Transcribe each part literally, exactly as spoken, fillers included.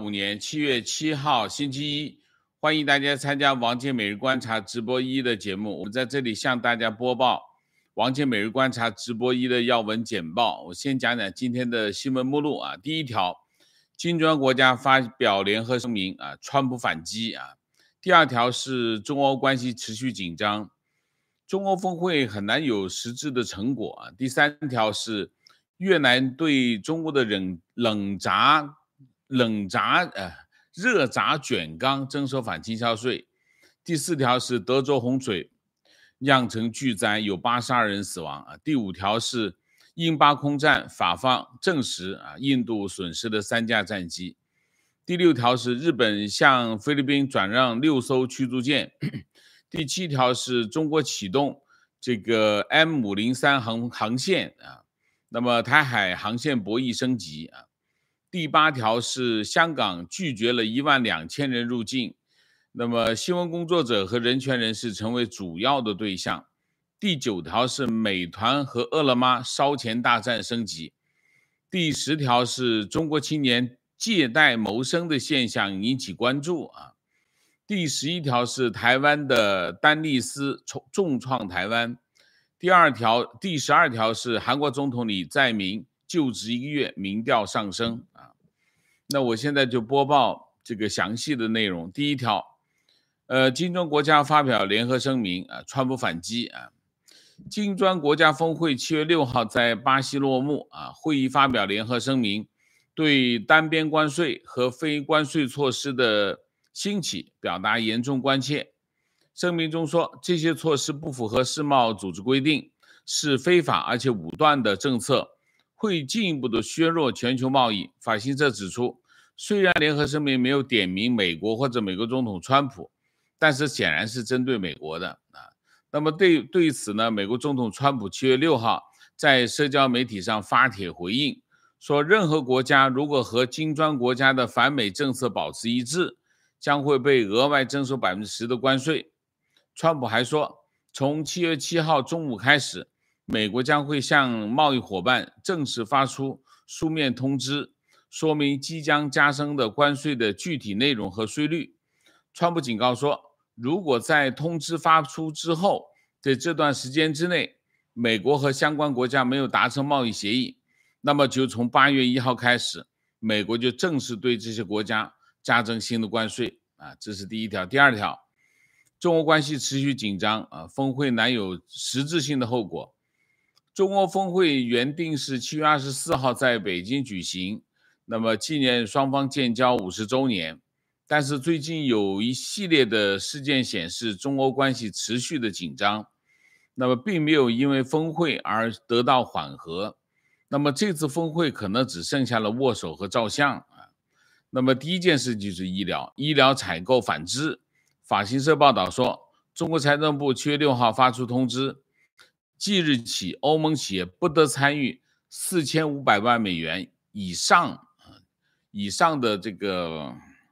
五年七月七号星期一，欢迎大家参加王健每日观察直播一的节目。我们在这里向大家播报王健每日观察直播一的要闻简报。我先讲讲今天的新闻目录啊。第一条，金砖国家发表联合声明啊，川普反击啊。第二条是中欧关系持续紧张，中欧峰会很难有实质的成果啊。第三条是越南对中国的冷冷轧冷轧呃热轧卷钢征收反倾销税。第四条是德州洪水酿成巨灾，有八十二人死亡啊。第五条是印巴空战，法方证实啊，印度损失了三架战机。第六条是日本向菲律宾转让六艘驱逐舰。第七条是中国启动这个 M 五零三 航航线啊，那么台海航线博弈升级啊。第八条是香港拒绝了一万两千人入境，那么新闻工作者和人权人士成为主要的对象。第九条是美团和饿了么烧钱大战升级。第十条是中国青年借贷谋生的现象引起关注啊。第十一条是台湾的丹尼斯重创台湾。第二条，第十二条是韩国总统李在明就职一个月，民调上升啊。那我现在就播报这个详细的内容。第一条，呃，金砖国家发表联合声明啊，川普反击啊。金砖国家峰会七月六号在巴西落幕啊，会议发表联合声明，对单边关税和非关税措施的兴起表达严重关切。声明中说，这些措施不符合世贸组织规定，是非法而且武断的政策，会进一步的削弱全球贸易。法新社指出，虽然联合声明没有点名美国或者美国总统川普，但是显然是针对美国的啊。那么对对此呢，美国总统川普七月六号在社交媒体上发帖回应，说任何国家如果和金砖国家的反美政策保持一致，将会被额外征收 百分之十 的关税。川普还说，从七月七号中午开始，美国将会向贸易伙伴正式发出书面通知，说明即将加征的关税的具体内容和税率。川普警告说，如果在通知发出之后的这段时间之内，美国和相关国家没有达成贸易协议，那么就从八月一号开始，美国就正式对这些国家加征新的关税啊，这是第一条。第二条，中欧关系持续紧张啊，峰会难有实质性的后果。中欧峰会原定是七月二十四号在北京举行，那么纪念双方建交五十周年。但是最近有一系列的事件显示，中欧关系持续的紧张，那么并没有因为峰会而得到缓和。那么这次峰会可能只剩下了握手和照相啊。那么第一件事就是医疗，医疗采购反制。法新社报道说，中国财政部七月六号发出通知，即日起欧盟企业不得参与四千五百万美元以上以上的这个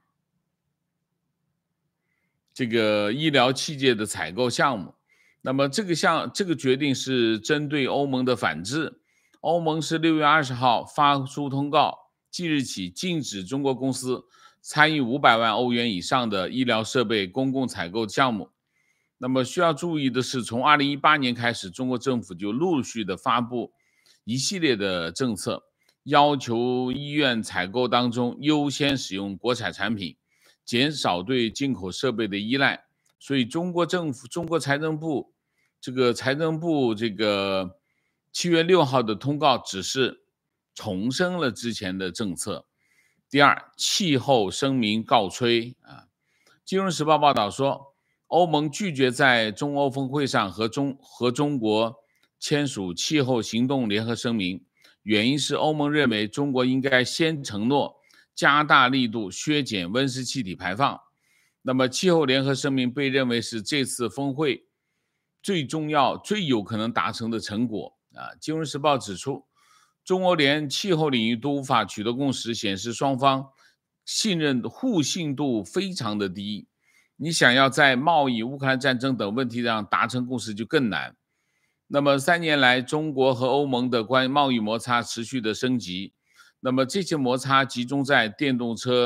这个医疗器械的采购项目。那么这个项这个决定是针对欧盟的反制。欧盟是六月二十号发出通告，即日起禁止中国公司参与五百万欧元以上的医疗设备公共采购项目。那么需要注意的是，从二零一八年开始，中国政府就陆续的发布一系列的政策，要求医院采购当中优先使用国产产品，减少对进口设备的依赖。所以中国政府中国财政部这个财政部这个七月六号的通告只是重申了之前的政策。第二，气候声明告吹啊。金融时报报道说，欧盟拒绝在中欧峰会上和中和中国签署气候行动联合声明，原因是欧盟认为中国应该先承诺加大力度削减温室气体排放。那么气候联合声明被认为是这次峰会最重要、最有可能达成的成果啊。金融时报指出，中欧连气候领域都无法取得共识，显示双方信任互信度非常的低。你想要在贸易、乌克兰战争等问题上达成共识就更难。那么三年来，中国和欧盟的关于贸易摩擦持续的升级。那么这些摩擦集中在电动车、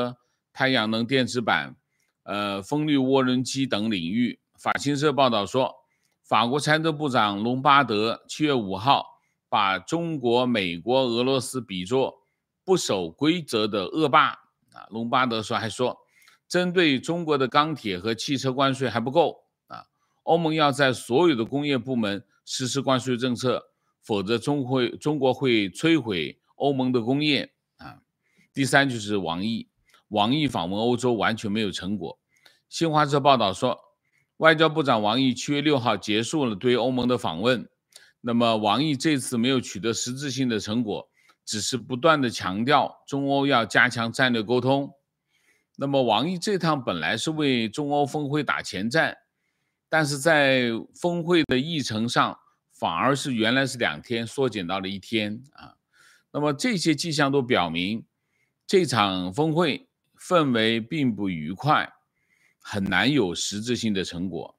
太阳能电池板、呃风力涡轮机等领域。法新社报道说，法国财政部长隆巴德七月五号把中国、美国、俄罗斯比作不守规则的恶霸啊。隆巴德说还说，针对中国的钢铁和汽车关税还不够啊，欧盟要在所有的工业部门实施关税政策，否则中会中国会摧毁欧盟的工业啊。第三就是王毅，王毅访问欧洲完全没有成果。新华社报道说，外交部长王毅七月六号结束了对欧盟的访问。那么王毅这次没有取得实质性的成果，只是不断的强调中欧要加强战略沟通。那么王毅这趟本来是为中欧峰会打前站，但是在峰会的议程上反而是原来是两天缩减到了一天啊。那么这些迹象都表明，这场峰会氛围并不愉快，很难有实质性的成果。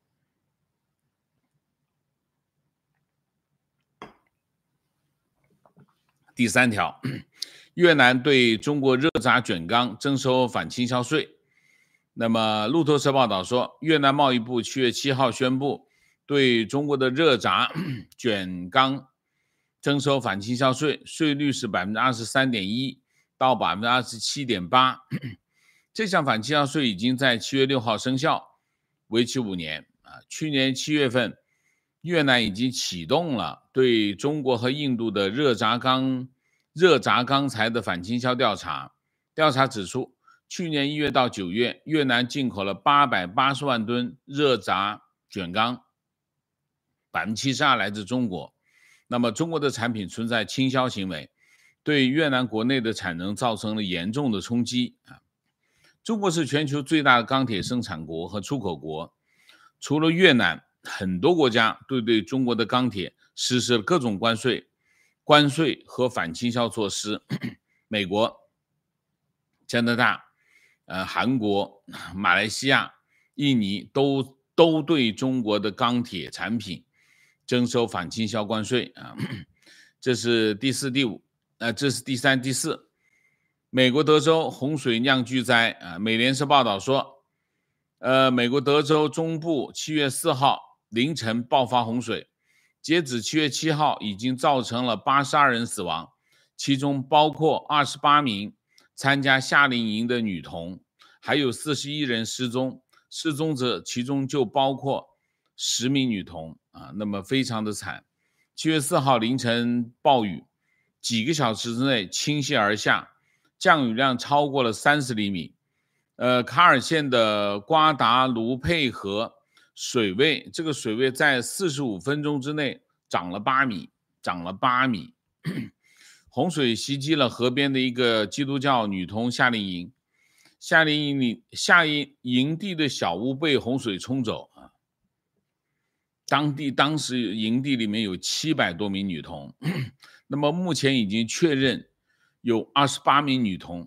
第三条，越南对中国热轧卷钢征收反倾销税。那么路透社报道说，越南贸易部七月七号宣布，对中国的热轧卷钢征收反倾销税，税率是 百分之二十三点一 到 百分之二十七点八。这项反倾销税已经在七月六号生效，为期五年啊。去年七月份，越南已经启动了对中国和印度的热轧钢热轧钢材的反倾销调查。调查指出，去年一月到九月，越南进口了八百八十万吨热轧卷钢， 百分之七十二 来自中国。那么中国的产品存在倾销行为，对越南国内的产能造成了严重的冲击啊。中国是全球最大的钢铁生产国和出口国，除了越南，很多国家都对中国的钢铁实施了各种关税、关税和反倾销措施。美国、加拿大、呃、韩国、马来西亚、印尼都都对中国的钢铁产品征收反倾销关税啊。这是第四、第五，呃，这是第三、第四。美国德州洪水酿巨灾啊！美联社报道说，呃，美国德州中部七月四号凌晨爆发洪水，截止七月七号已经造成了八十二人死亡，其中包括二十八名参加夏令营的女童，还有四十一人失踪，失踪者其中就包括十名女童啊，那么非常的惨。七月四号凌晨暴雨，几个小时之内倾泻而下，降雨量超过了三十厘米。呃，卡尔县的瓜达卢佩河水位，这个水位在四十五分钟之内涨了八米，涨了八米。洪水袭击了河边的一个基督教女童夏令营，夏令营里夏营营地的小屋被洪水冲走啊。当地当时营地里面有七百多名女童，那么目前已经确认有二十八名女童。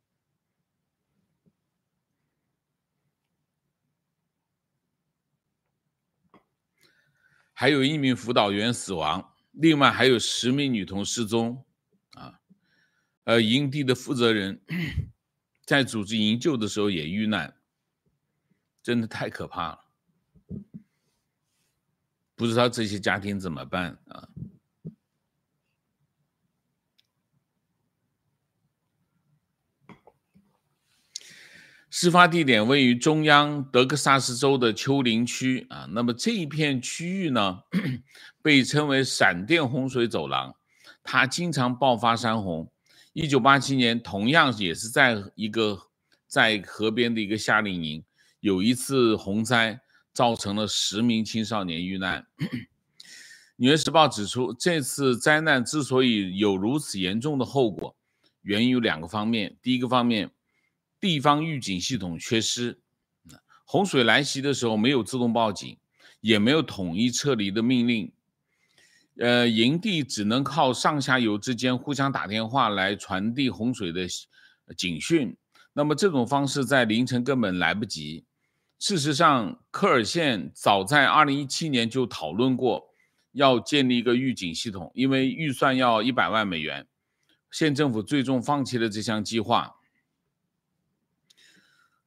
还有一名辅导员死亡，另外还有十名女童失踪啊。呃，营地的负责人在组织营救的时候也遇难，真的太可怕了。不知道这些家庭怎么办啊？事发地点位于中央德克萨斯州的丘陵区啊，那么这一片区域呢，被称为闪电洪水走廊，它经常爆发山洪。一九八七年，同样也是在一个在河边的一个夏令营，有一次洪灾，造成了十名青少年遇难。纽约时报指出，这次灾难之所以有如此严重的后果，原因有两个方面。第一个方面，地方预警系统缺失，洪水来袭的时候没有自动报警，也没有统一撤离的命令。呃，营地只能靠上下游之间互相打电话来传递洪水的警讯。那么这种方式在凌晨根本来不及。事实上，科尔县早在二零一七年就讨论过要建立一个预警系统，因为预算要一百万美元，县政府最终放弃了这项计划。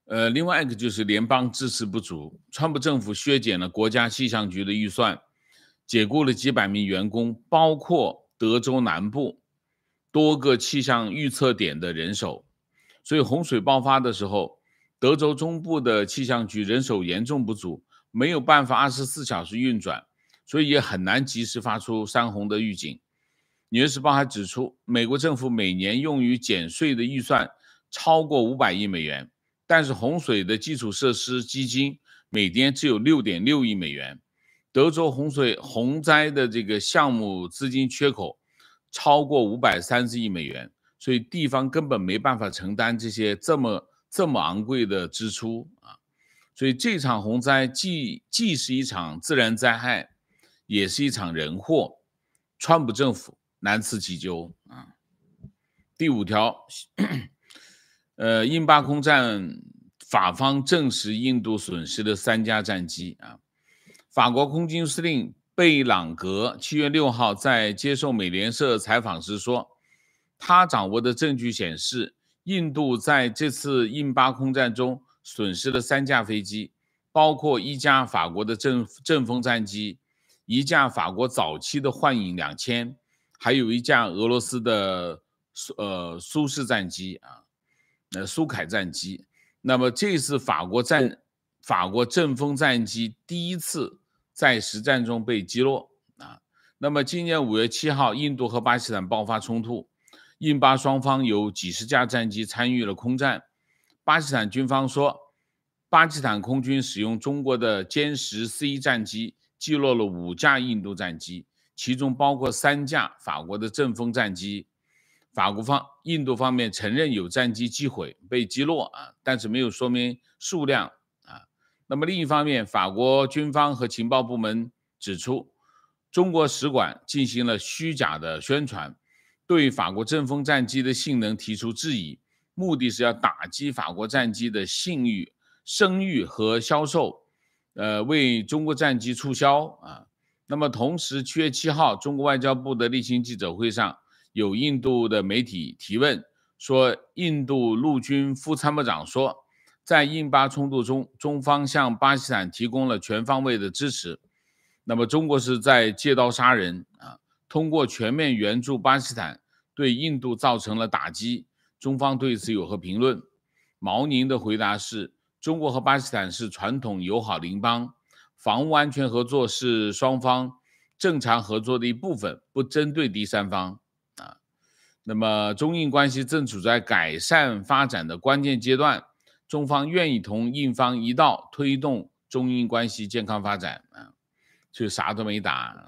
呃，另外一个就是联邦支持不足，川普政府削减了国家气象局的预算，解雇了几百名员工，包括德州南部多个气象预测点的人手。所以洪水爆发的时候，德州中部的气象局人手严重不足，没有办法二十四小时运转，所以也很难及时发出山洪的预警。纽约时报还指出，美国政府每年用于减税的预算超过五百亿美元，但是洪水的基础设施基金每年只有 六点六亿美元。德州洪水洪灾的这个项目资金缺口超过五百三十亿美元，所以地方根本没办法承担这些这么这么昂贵的支出啊。所以这场洪灾既既是一场自然灾害，也是一场人祸，川普政府难辞其咎啊。第五条，呃，印巴空战，法方证实印度损失了三架战机啊。法国空军司令贝朗格七月六号在接受美联社采访时说，他掌握的证据显示，印度在这次印巴空战中损失了三架飞机，包括一架法国的阵阵风战机，一架法国早期的幻影两千，还有一架俄罗斯的呃苏式战机啊，呃苏凯战机。那么这是法国战法国阵风战机第一次在实战中被击落啊。那么今年五月七号，印度和巴基斯坦爆发冲突，印巴双方有几十架战机参与了空战。巴基斯坦军方说，巴基斯坦空军使用中国的歼十 C 战机击落了五架印度战机，其中包括三架法国的阵风战机。法国方、印度方面承认有战机击毁、被击落啊，但是没有说明数量啊。那么另一方面，法国军方和情报部门指出，中国使馆进行了虚假的宣传，对法国阵风战机的性能提出质疑，目的是要打击法国战机的信誉、声誉和销售，呃，为中国战机促销啊。那么同时，七月七号，中国外交部的例行记者会上，有印度的媒体提问说，印度陆军副参谋长说，在印巴冲突中，中方向巴基斯坦提供了全方位的支持。那么中国是在借刀杀人啊，通过全面援助巴基斯坦，对印度造成了打击。中方对此有何评论？毛宁的回答是，中国和巴基斯坦是传统友好邻邦，防务安全合作是双方正常合作的一部分，不针对第三方啊。那么中印关系正处在改善发展的关键阶段，中方愿意同印方一道推动中印关系健康发展啊，就啥都没打。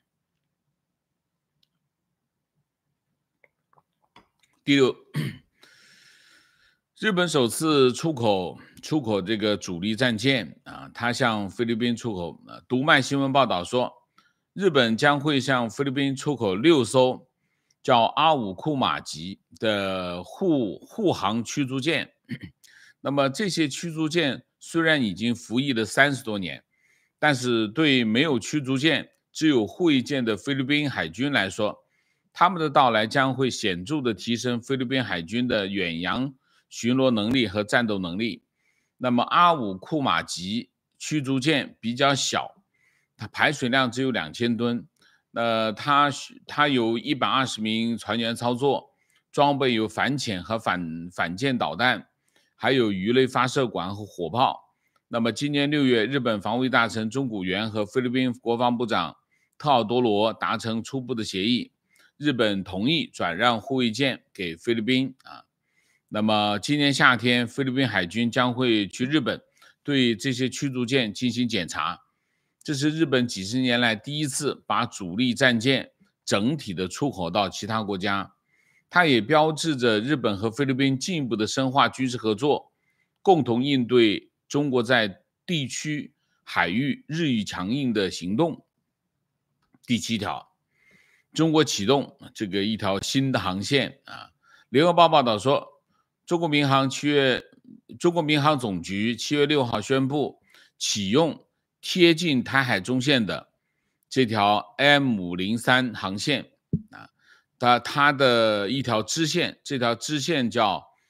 第六，日本首次出口出口这个主力战舰啊，它向菲律宾出口。读卖新闻报道说，日本将会向菲律宾出口六艘叫阿武库马级的护护航驱逐舰。那么这些驱逐舰虽然已经服役了三十多年，但是对没有驱逐舰、只有护卫舰的菲律宾海军来说，他们的到来将会显著地提升菲律宾海军的远洋巡逻能力和战斗能力。那么阿武库马级驱逐舰比较小，它排水量只有两千吨，呃，它它有一百二十名船员操作，装备有反潜和反反舰导弹，还有鱼雷发射管和火炮。那么今年六月，日本防卫大臣中谷元和菲律宾国防部长特奥多罗达成初步的协议，日本同意转让护卫舰给菲律宾啊。那么今年夏天，菲律宾海军将会去日本对这些驱逐舰进行检查，这是日本几十年来第一次把主力战舰整体的出口到其他国家。它也标志着日本和菲律宾进一步的深化军事合作，共同应对中国在地区海域日益强硬的行动。第七条，中国启动这个一条新的航线啊。联合报报道说，中国民航七月，中国民航总局七月六号宣布启用贴近台海中线的这条 M 五零三 航线啊，它它的一条支线，这条支线叫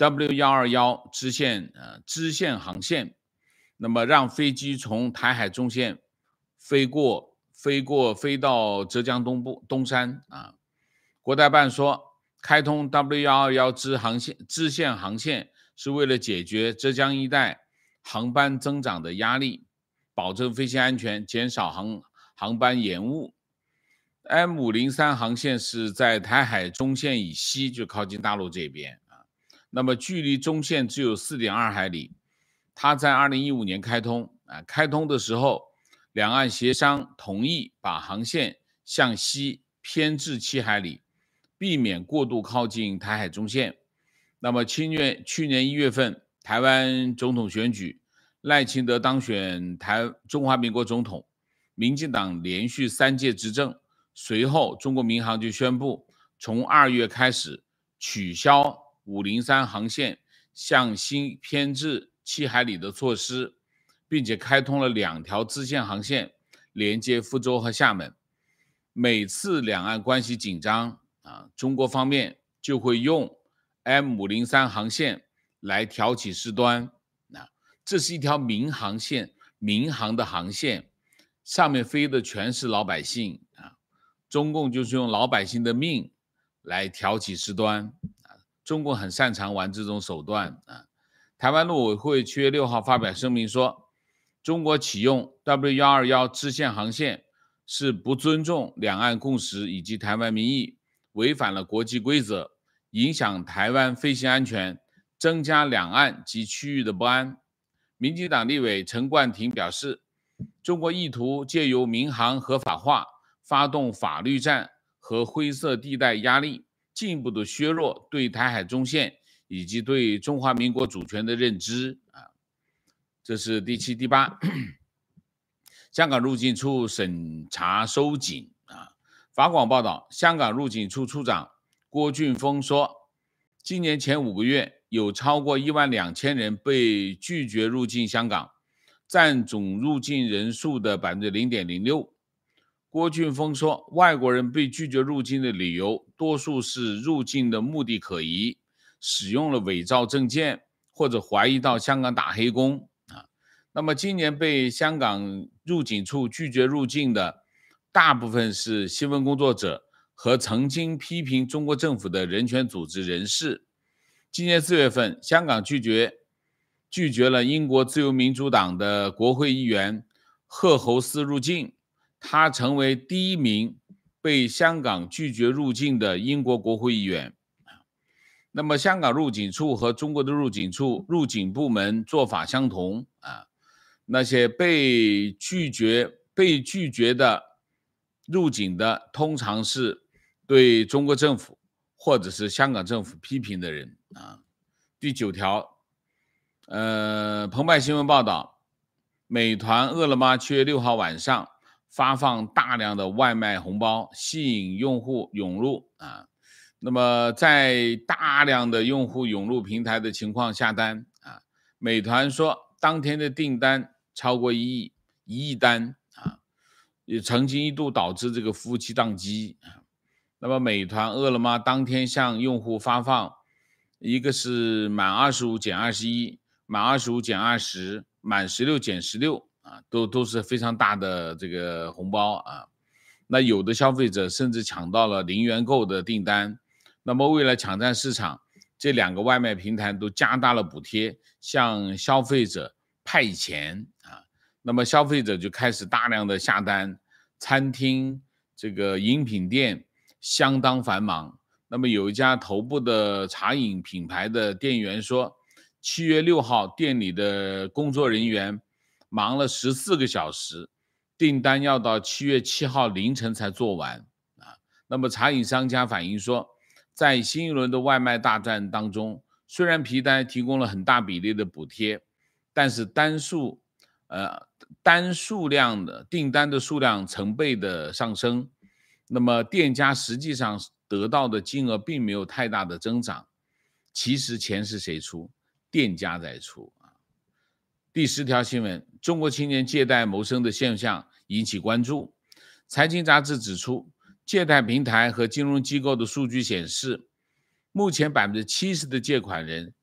W 一二一支线呃支线航线，那么让飞机从台海中线飞过飞过飞到浙江东部东山啊。国台办说，开通 W 一二一支航线支线航线是为了解决浙江一带航班增长的压力，保证飞行安全，减少航航班延误。M 五零三航线是在台海中线以西，就靠近大陆这边啊。那么距离中线只有 四点二海里，它在二零一五年开通啊。开通的时候，两岸协商同意把航线向西偏至七海里，避免过度靠近台海中线。那么去年去年一月份，台湾总统选举，赖清德当选台中华民国总统，民进党连续三届执政。随后，中国民航就宣布，从二月开始取消五零三航线向西偏至七海里的措施，并且开通了两条支线航线，连接福州和厦门。每次两岸关系紧张啊，中国方面就会用 M 五零三航线来挑起事端。啊，这是一条民航线，民航的航线，上面飞的全是老百姓啊。中共就是用老百姓的命来挑起事端，中共很擅长玩这种手段啊。台湾陆委会七月六号发表声明说，中国启用 W 一二一支线航线是不尊重两岸共识以及台湾民意，违反了国际规则，影响台湾飞行安全，增加两岸及区域的不安。民进党立委陈冠廷表示，中国意图借由民航合法化发动法律战和灰色地带压力，进一步的削弱对台海中线以及对中华民国主权的认知啊。这是第七、第八。香港入境处审查收紧啊。法广报道，香港入境处处长郭俊峰说，今年前五个月有超过一万两千人被拒绝入境香港，占总入境人数的 百分之零点零六。郭俊峰说，外国人被拒绝入境的理由多数是入境的目的可疑，使用了伪造证件，或者怀疑到香港打黑工啊。那么今年被香港入境处拒绝入境的大部分是新闻工作者和曾经批评中国政府的人权组织人士。今年四月份，香港拒绝拒绝了英国自由民主党的国会议员赫侯斯入境，他成为第一名被香港拒绝入境的英国国会议员。那么香港入境处和中国的入境处入境部门做法相同啊，那些被拒绝被拒绝的入境的通常是对中国政府或者是香港政府批评的人啊。第九条，呃，澎湃新闻报道，美团、饿了么七月六号晚上发放大量的外卖红包，吸引用户涌入啊。那么在大量的用户涌入平台的情况下单啊，美团说当天的订单超过一亿一亿单啊，也曾经一度导致这个服务器宕机啊。那么美团、饿了么当天向用户发放，一个是满二十五减二十一，满二十五减二十，满十六减十六啊，都都是非常大的这个红包啊。那有的消费者甚至抢到了零元购的订单。那么为了抢占市场，这两个外卖平台都加大了补贴，向消费者派钱啊。那么消费者就开始大量的下单，餐厅、这个饮品店相当繁忙。那么有一家头部的茶饮品牌的店员说，七月六号店里的工作人员忙了十四个小时，订单要到七月七号凌晨才做完啊。那么茶饮商家反映说，在新一轮的外卖大战当中，虽然皮带提供了很大比例的补贴，但是单数呃单数量的订单的数量成倍的上升，那么店家实际上得到的金额并没有太大的增长。其实钱是谁出？店家在出啊。第十条新闻，中国青年借贷谋生的现象引起关注。财经杂志指出，借贷平台和金融机构的数据显示，目前 百分之七十 的借款人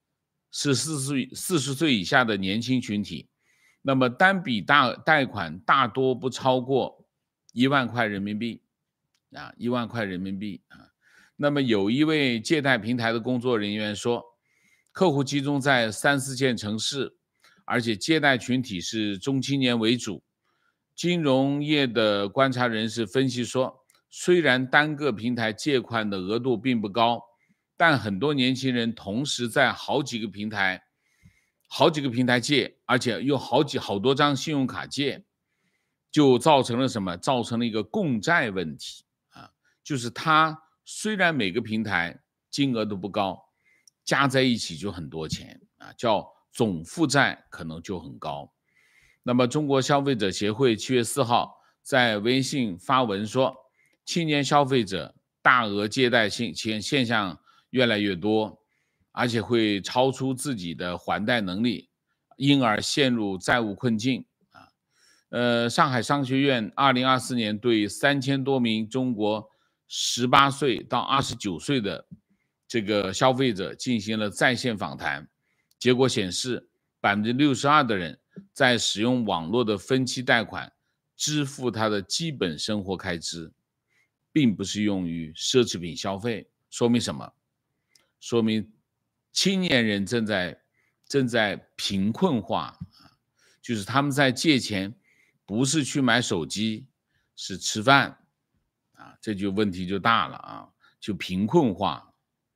是四岁四十岁以下的年轻群体，那么单笔大贷款大多不超过一万块人民币啊，一万块人民币啊。那么有一位借贷平台的工作人员说，客户集中在三四线城市，而且借贷群体是中青年为主。金融业的观察人士分析说，虽然单个平台借款的额度并不高，但很多年轻人同时在好几个平台好几个平台借，而且有好几好多张信用卡借，就造成了什么？造成了一个共债问题啊，就是它虽然每个平台金额都不高，加在一起就很多钱啊，叫总负债可能就很高。那么中国消费者协会七月四号在微信发文说，青年消费者大额借贷现现象越来越多，而且会超出自己的还贷能力，因而陷入债务困境啊。呃，上海商学院二零二四年对三千多名中国十八岁到二十九岁的这个消费者进行了在线访谈，结果显示 百分之六十二 的人在使用网络的分期贷款支付他的基本生活开支，并不是用于奢侈品消费。说明什么？说明青年人正在正在贫困化，就是他们在借钱不是去买手机，是吃饭啊，这就问题就大了啊，就贫困化。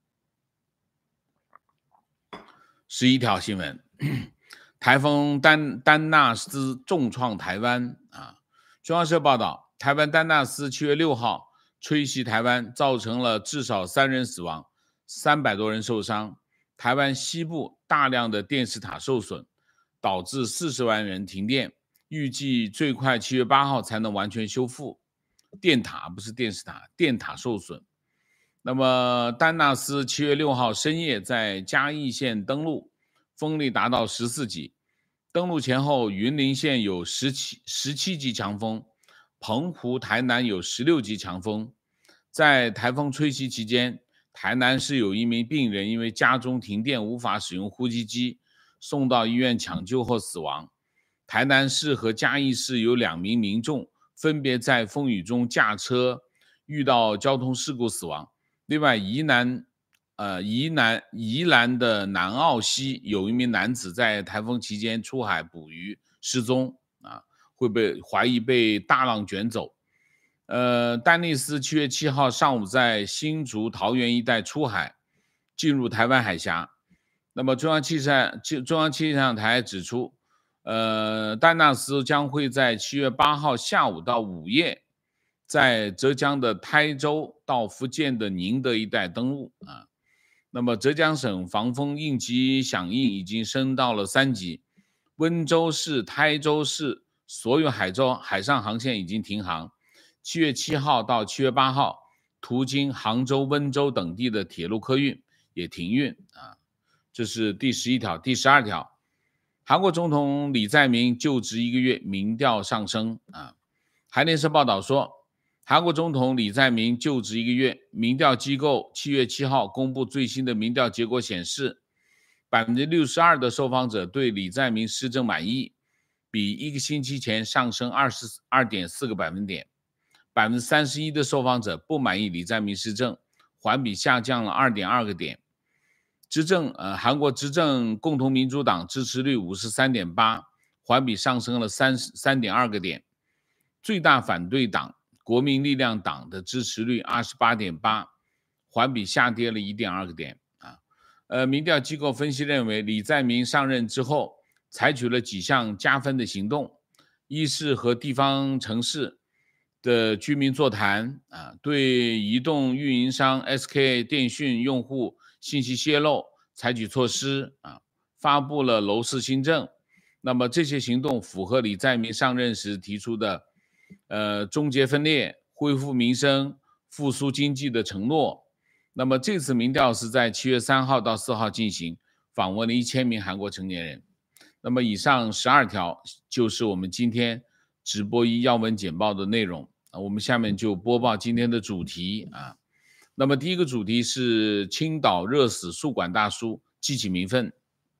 十一条新闻，台风丹丹纳斯重创台湾啊。中央社报道，台湾丹纳斯七月六号吹袭台湾，造成了至少三人死亡，三百多人受伤。台湾西部大量的电视塔受损，导致四十万人停电，预计最快七月八号才能完全修复。电塔不是电视塔，电塔受损。那么丹纳斯七月六号深夜在嘉义县登陆，风力达到十四级。登陆前后，云林县有十七、十七级强风，澎湖、台南有十六级强风。在台风吹袭期间，台南市有一名病人因为家中停电无法使用呼吸机，送到医院抢救后死亡。台南市和嘉义市有两名民众分别在风雨中驾车遇到交通事故死亡。另外，宜南呃，宜南宜兰的南澳溪有一名男子在台风期间出海捕鱼失踪啊，会被怀疑被大浪卷走。呃，丹尼斯七月七号上午在新竹桃园一带出海，进入台湾海峡。那么中央气象中央气象台指出，呃，丹纳斯将会在七月八号下午到午夜，在浙江的台州到福建的宁德一带登陆啊。那么浙江省防风应急响应已经升到了三级，温州市、台州市所有海州海上航线已经停航。七月七号到七月八号，途经杭州、温州等地的铁路客运也停运啊。这是第十一条。第十二条，韩国总统李在明就职一个月，民调上升啊。韩联社报道说，韩国总统李在明就职一个月，民调机构七月七号公布最新的民调结果显示， 百分之六十二 的受访者对李在明施政满意，比一个星期前上升 二十二点四 个百分点。百分之三十一 的受访者不满意李在明施政，环比下降了 二点二 个点。执政呃，韩国执政共同民主党支持率 五十三点八， 环比上升了 三点二 个点。最大反对党国民力量党的支持率 二十八点八， 环比下跌了 一点二 个点啊。呃，民调机构分析认为，李在明上任之后采取了几项加分的行动，一是和地方城市的居民座谈啊，对移动运营商 S K 电讯用户信息泄露采取措施啊，发布了楼市新政。那么这些行动符合李在明上任时提出的呃终结分裂、恢复民生、复苏经济的承诺。那么这次民调是在七月三号到四号进行，访问了一千名韩国成年人。那么以上十二条就是我们今天直播一要闻简报的内容。我们下面就播报今天的主题啊。那么第一个主题是青岛热死宿管大叔，激起民愤。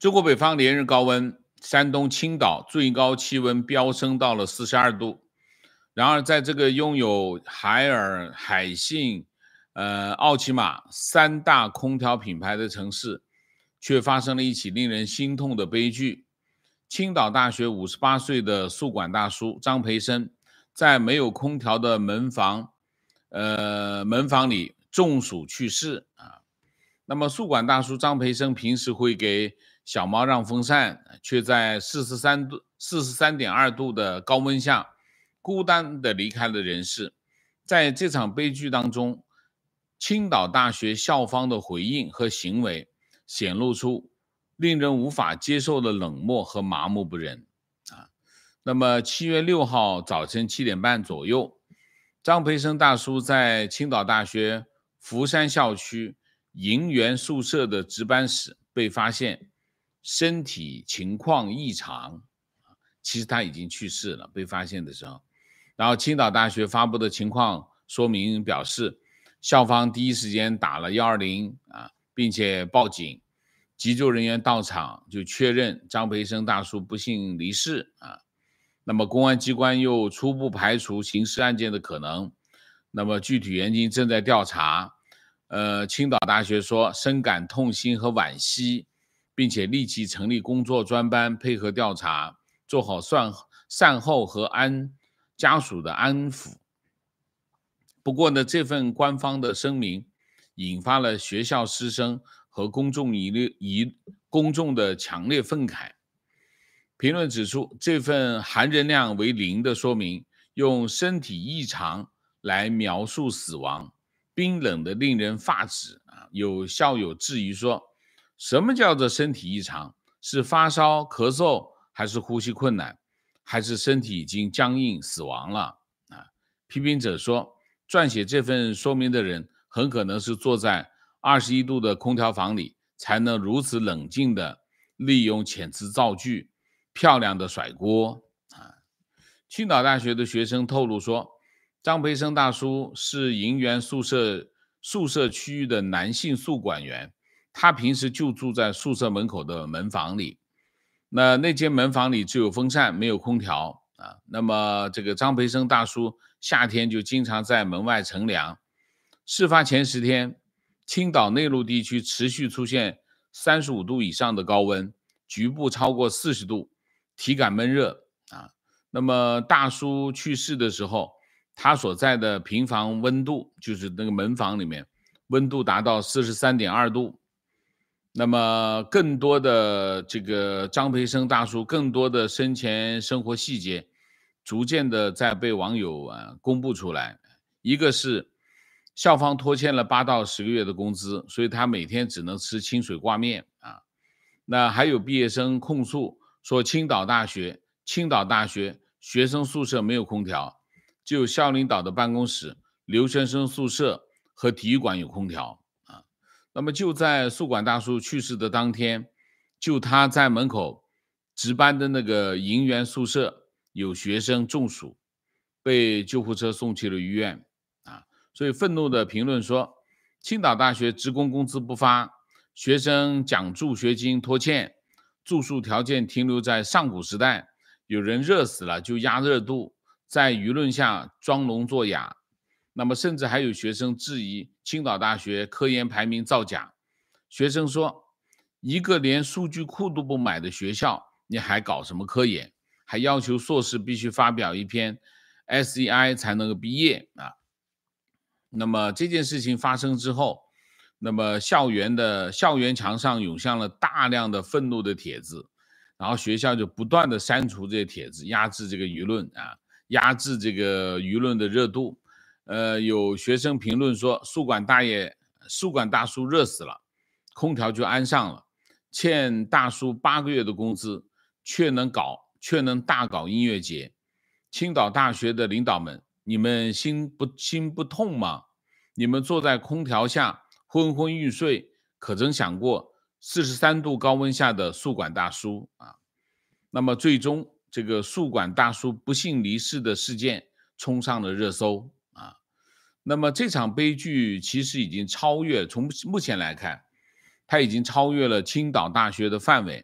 中国北方连日高温，山东青岛最高气温飙升到了四十二度。然而，在这个拥有海尔、海信、呃奥奇玛三大空调品牌的城市，却发生了一起令人心痛的悲剧。青岛大学五十八岁的宿管大叔张培生，在没有空调的门房，呃门房里中暑去世啊。那么，宿管大叔张培生平时会给小猫让风扇，却在四十三度、四十三点二度的高温下，孤单地离开了人世。在这场悲剧当中，青岛大学校方的回应和行为显露出令人无法接受的冷漠和麻木不仁啊。那么七月六号早晨七点半左右，张培生大叔在青岛大学福山校区营园宿舍的值班室被发现身体情况异常，其实他已经去世了，被发现的时候。然后青岛大学发布的情况说明表示，校方第一时间打了一二零啊，并且报警，急救人员到场就确认张培生大叔不幸离世啊。那么公安机关又初步排除刑事案件的可能，那么具体原因正在调查。呃，青岛大学说深感痛心和惋惜，并且立即成立工作专班配合调查，做好善善后和安家属的安抚。不过呢，这份官方的声明引发了学校师生和公众一一公众的强烈愤慨。评论指出，这份含人量为零的说明，用身体异常来描述死亡，冰冷的令人发指啊！有校友质疑说，什么叫做身体异常？是发烧、咳嗽，还是呼吸困难，还是身体已经僵硬死亡了啊？批评者说，撰写这份说明的人很可能是坐在二十一度的空调房里，才能如此冷静地利用遣词造句，漂亮的甩锅啊！青岛大学的学生透露说，张培生大叔是营园宿舍宿舍区域的男性宿管员，他平时就住在宿舍门口的门房里。那那间门房里只有风扇，没有空调啊。那么这个张培生大叔夏天就经常在门外乘凉。事发前十天，青岛内陆地区持续出现三十五度以上的高温，局部超过四十度，体感闷热啊。那么大叔去世的时候，他所在的平房温度，就是那个门房里面，温度达到 四十三点二度。那么更多的这个张培生大叔更多的生前生活细节逐渐的在被网友啊公布出来。一个是校方拖欠了八到十个月的工资，所以他每天只能吃清水挂面啊。那还有毕业生控诉说，青岛大学青岛大学学生宿舍没有空调，只有校领导的办公室、留学生宿舍和体育馆有空调啊。那么就在宿管大叔去世的当天，就他在门口值班的那个营园宿舍有学生中暑，被救护车送去了医院啊。所以愤怒的评论说，青岛大学职工工资不发，学生奖助学金拖欠，住宿条件停留在上古时代，有人热死了就压热度，在舆论下装聋作哑。那么甚至还有学生质疑青岛大学科研排名造假。学生说，一个连数据库都不买的学校，你还搞什么科研？还要求硕士必须发表一篇 S E I 才能够毕业啊。那么这件事情发生之后，那么校园的校园墙上涌向了大量的愤怒的帖子，然后学校就不断的删除这些帖子，压制这个舆论啊，压制这个舆论的热度。呃，有学生评论说，宿管大爷、宿管大叔热死了，空调就安上了，欠大叔八个月的工资，却能搞，却能大搞音乐节。青岛大学的领导们，你们心不心不痛吗？你们坐在空调下昏昏欲睡，可曾想过四十三度高温下的宿管大叔啊？那么最终，这个宿管大叔不幸离世的事件冲上了热搜啊。那么这场悲剧其实已经超越，从目前来看，它已经超越了青岛大学的范围，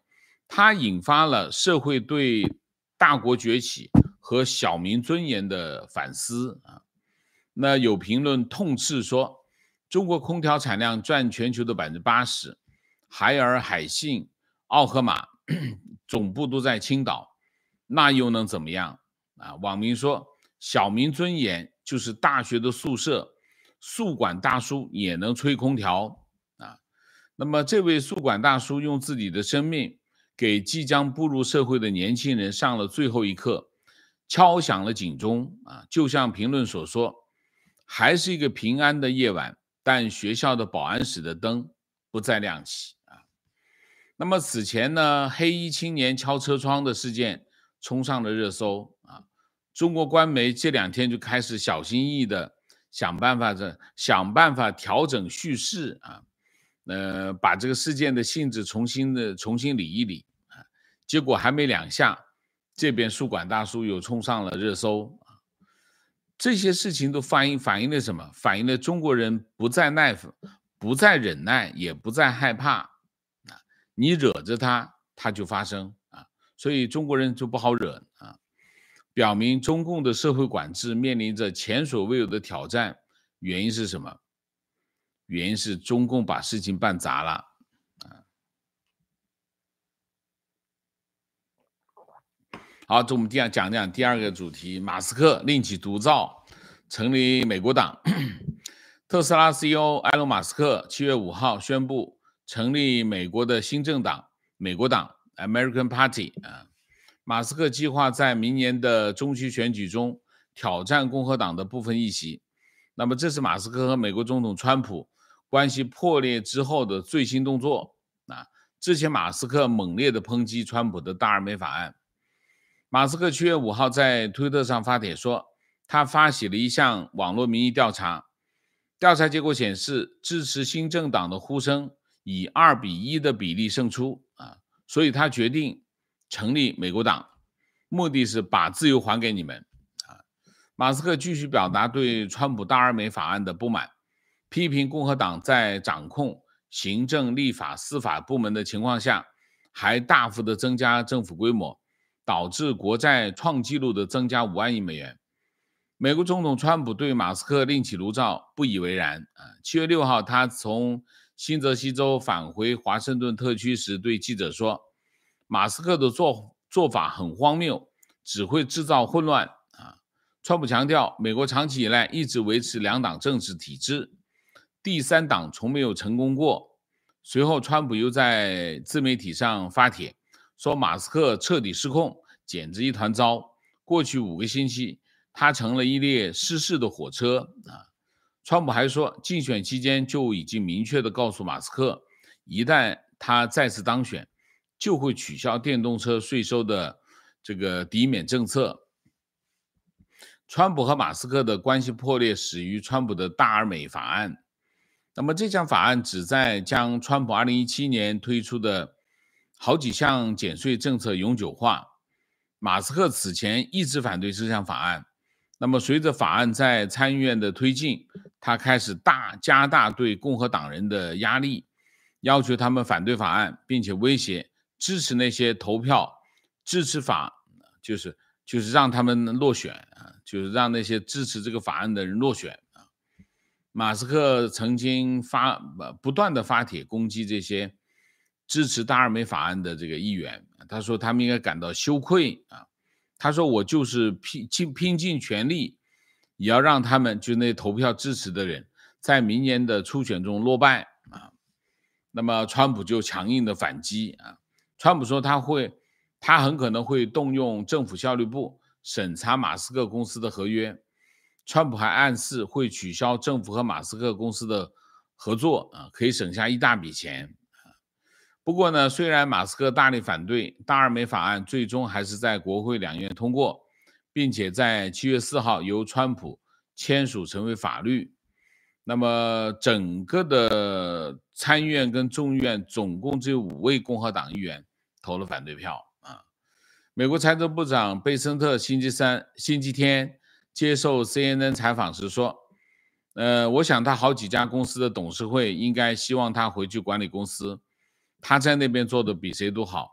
它引发了社会对大国崛起和小民尊严的反思啊。那有评论痛斥说，中国空调产量占全球的 百分之八十， 海尔、海信、奥赫马总部都在青岛，那又能怎么样啊？网民说，小民尊严就是大学的宿舍，宿管大叔也能吹空调啊。那么这位宿管大叔用自己的生命给即将步入社会的年轻人上了最后一课，敲响了警钟啊！就像评论所说，还是一个平安的夜晚，但学校的保安室的灯不再亮起啊。那么此前呢，黑衣青年敲车窗的事件冲上了热搜啊。中国官媒这两天就开始小心翼翼的想办法着想办法调整叙事啊。呃，把这个事件的性质重新的重新理一理啊，结果还没两下，这边宿管大叔又冲上了热搜啊。这些事情都反映反映了什么？反映了中国人不再耐烦，不再忍耐，也不再害怕啊。你惹着他，他就发生啊，所以中国人就不好惹啊。表明中共的社会管制面临着前所未有的挑战，原因是什么？原因是中共把事情办砸了啊。好，这我们第二讲讲第二个主题，马斯克另起炉灶，成立美国党。特斯拉 C E O 埃隆·马斯克七月五号宣布成立美国的新政党美国党 American Party 啊。马斯克计划在明年的中期选举中挑战共和党的部分议席。那么这是马斯克和美国总统川普关系破裂之后的最新动作啊！之前马斯克猛烈的抨击川普的大而美法案。马斯克七月五号在推特上发帖说，他发起了一项网络民意调查，调查结果显示，支持新政党的呼声以二比一的比例胜出啊，所以他决定成立美国党，目的是把自由还给你们啊。马斯克继续表达对川普大而美法案的不满。批评共和党在掌控行政、立法、司法部门的情况下，还大幅的增加政府规模，导致国债创纪录的增加五万亿美元。美国总统川普对马斯克另起炉灶不以为然啊。七月六号，他从新泽西州返回华盛顿特区时对记者说，马斯克的做做法很荒谬，只会制造混乱啊。川普强调，美国长期以来一直维持两党政治体制，第三党从没有成功过。随后川普又在自媒体上发帖说，马斯克彻底失控，简直一团糟。过去五个星期他成了一列失事的火车啊。川普还说，竞选期间就已经明确地告诉马斯克，一旦他再次当选，就会取消电动车税收的这个抵免政策。川普和马斯克的关系破裂始于川普的大而美法案。那么这项法案旨在将川普二零一七年推出的好几项减税政策永久化。马斯克此前一直反对这项法案，那么随着法案在参议院的推进，他开始大加大对共和党人的压力，要求他们反对法案，并且威胁支持那些投票支持法，就是就是让他们落选啊，就是让那些支持这个法案的人落选。马斯克曾经发不断的发帖攻击这些支持大而美法案的这个议员，他说他们应该感到羞愧啊。他说我就是拼尽拼尽全力，也要让他们就那投票支持的人在明年的初选中落败啊。那么川普就强硬的反击啊，川普说他会他很可能会动用政府效率部审查马斯克公司的合约。川普还暗示会取消政府和马斯克公司的合作啊，可以省下一大笔钱。不过呢，虽然马斯克大力反对，大而美法案最终还是在国会两院通过，并且在七月四号由川普签署成为法律。那么整个的参议院跟众议院总共只有五位共和党议员投了反对票啊。美国财政部长贝森特星期三星期天接受 C N N 采访时说，呃，我想他好几家公司的董事会应该希望他回去管理公司，他在那边做的比谁都好。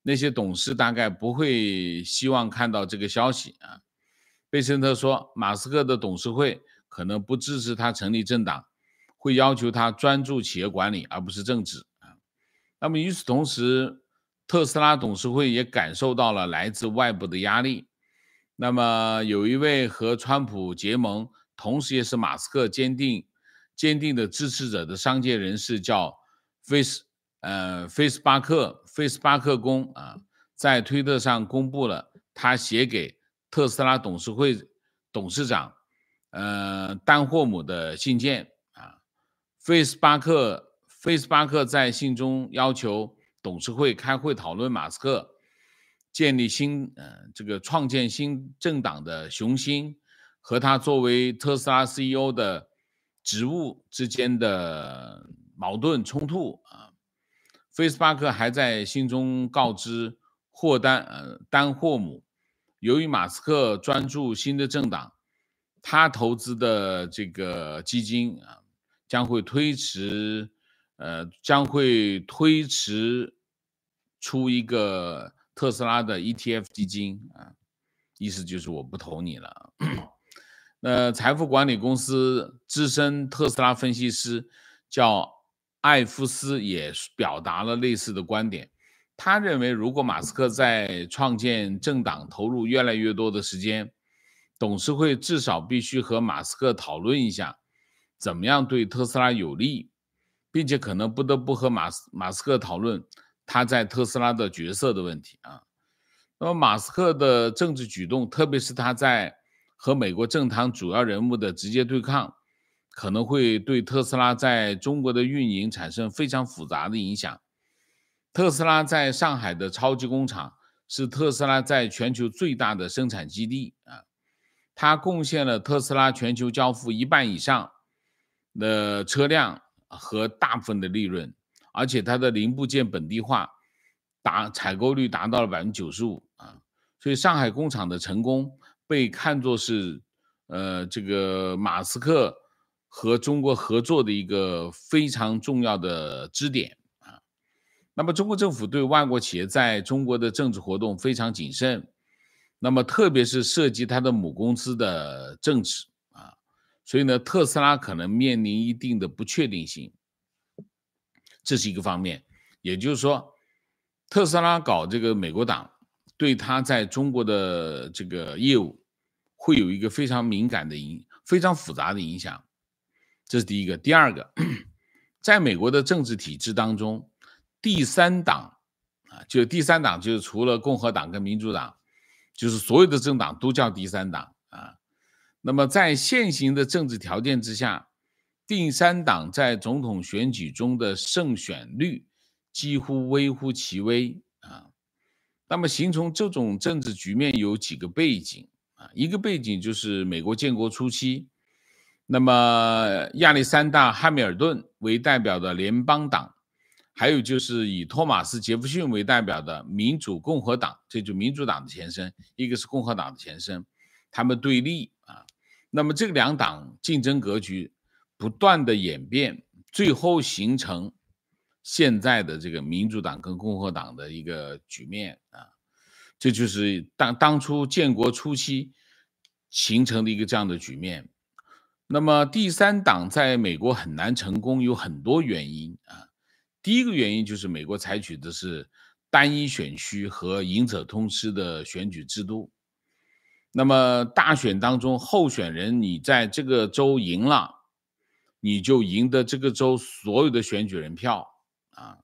那些董事大概不会希望看到这个消息啊。贝森特说，马斯克的董事会可能不支持他成立政党，会要求他专注企业管理而不是政治啊。那么与此同时，特斯拉董事会也感受到了来自外部的压力。那么有一位和川普结盟，同时也是马斯克坚定坚定的支持者的商界人士叫菲斯呃菲斯巴克菲斯巴克公啊，在推特上公布了他写给特斯拉董事会董事长呃丹霍姆的信件啊。菲斯巴克菲斯巴克在信中要求董事会开会讨论马斯克建立新呃这个创建新政党的雄心和他作为特斯拉 C E O 的职务之间的矛盾冲突啊。菲斯巴克还在信中告知霍丹呃丹霍姆，由于马斯克专注新的政党，他投资的这个基金啊将会推迟呃将会推迟出一个特斯拉的 E T F 基金啊，意思就是我不投你了。那财富管理公司资深特斯拉分析师叫艾夫斯也表达了类似的观点。他认为，如果马斯克在创建政党投入越来越多的时间，董事会至少必须和马斯克讨论一下，怎么样对特斯拉有利，并且可能不得不和马斯马斯克讨论他在特斯拉的角色的问题啊。那么马斯克的政治举动，特别是他在和美国政坛主要人物的直接对抗，可能会对特斯拉在中国的运营产生非常复杂的影响。特斯拉在上海的超级工厂是特斯拉在全球最大的生产基地啊，它贡献了特斯拉全球交付一半以上的车辆和大部分的利润，而且它的零部件本地化达采购率达到了 百分之九十五 啊，所以上海工厂的成功被看作是呃这个马斯克和中国合作的一个非常重要的支点啊。那么中国政府对外国企业在中国的政治活动非常谨慎，那么特别是涉及它的母公司的政治啊，所以呢，特斯拉可能面临一定的不确定性，这是一个方面。也就是说，特斯拉搞这个美国党，对它在中国的这个业务会有一个非常敏感的影、非常复杂的影响，这是第一个。第二个，在美国的政治体制当中，第三党啊，就第三党就是除了共和党跟民主党，就是所有的政党都叫第三党啊。那么在现行的政治条件之下，第三党在总统选举中的胜选率几乎微乎其微啊。那么形成这种政治局面有几个背景啊，一个背景就是美国建国初期，那么亚历山大·汉密尔顿为代表的联邦党，还有就是以托马斯·杰弗逊为代表的民主共和党，这就是民主党的前身，一个是共和党的前身，他们对立啊。那么这两党竞争格局不断的演变，最后形成现在的这个民主党跟共和党的一个局面啊，这就是当当初建国初期形成的一个这样的局面。那么第三党在美国很难成功，有很多原因啊。第一个原因就是美国采取的是单一选区和赢者通吃的选举制度。那么大选当中，候选人你在这个州赢了，你就赢得这个州所有的选举人票啊，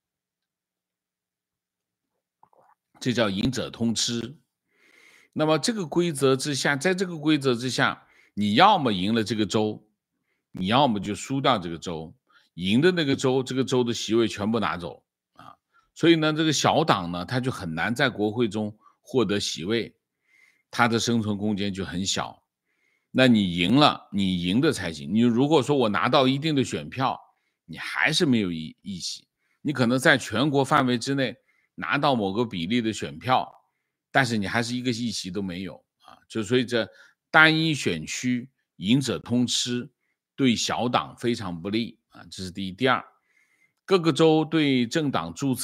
这叫赢者通吃。那么这个规则之下，在这个规则之下，你要么赢了这个州，你要么就输掉这个州，赢的那个州，这个州的席位全部拿走啊。所以呢，这个小党呢，他就很难在国会中获得席位，他的生存空间就很小。那你赢了，你赢的才行。你如果说我拿到一定的选票，你还是没有议议席，你可能在全国范围之内拿到某个比例的选票，但是你还是一个议席都没有啊。就所以这单一选区赢者通吃对小党非常不利啊，这是第一。第二，各个州对政党注册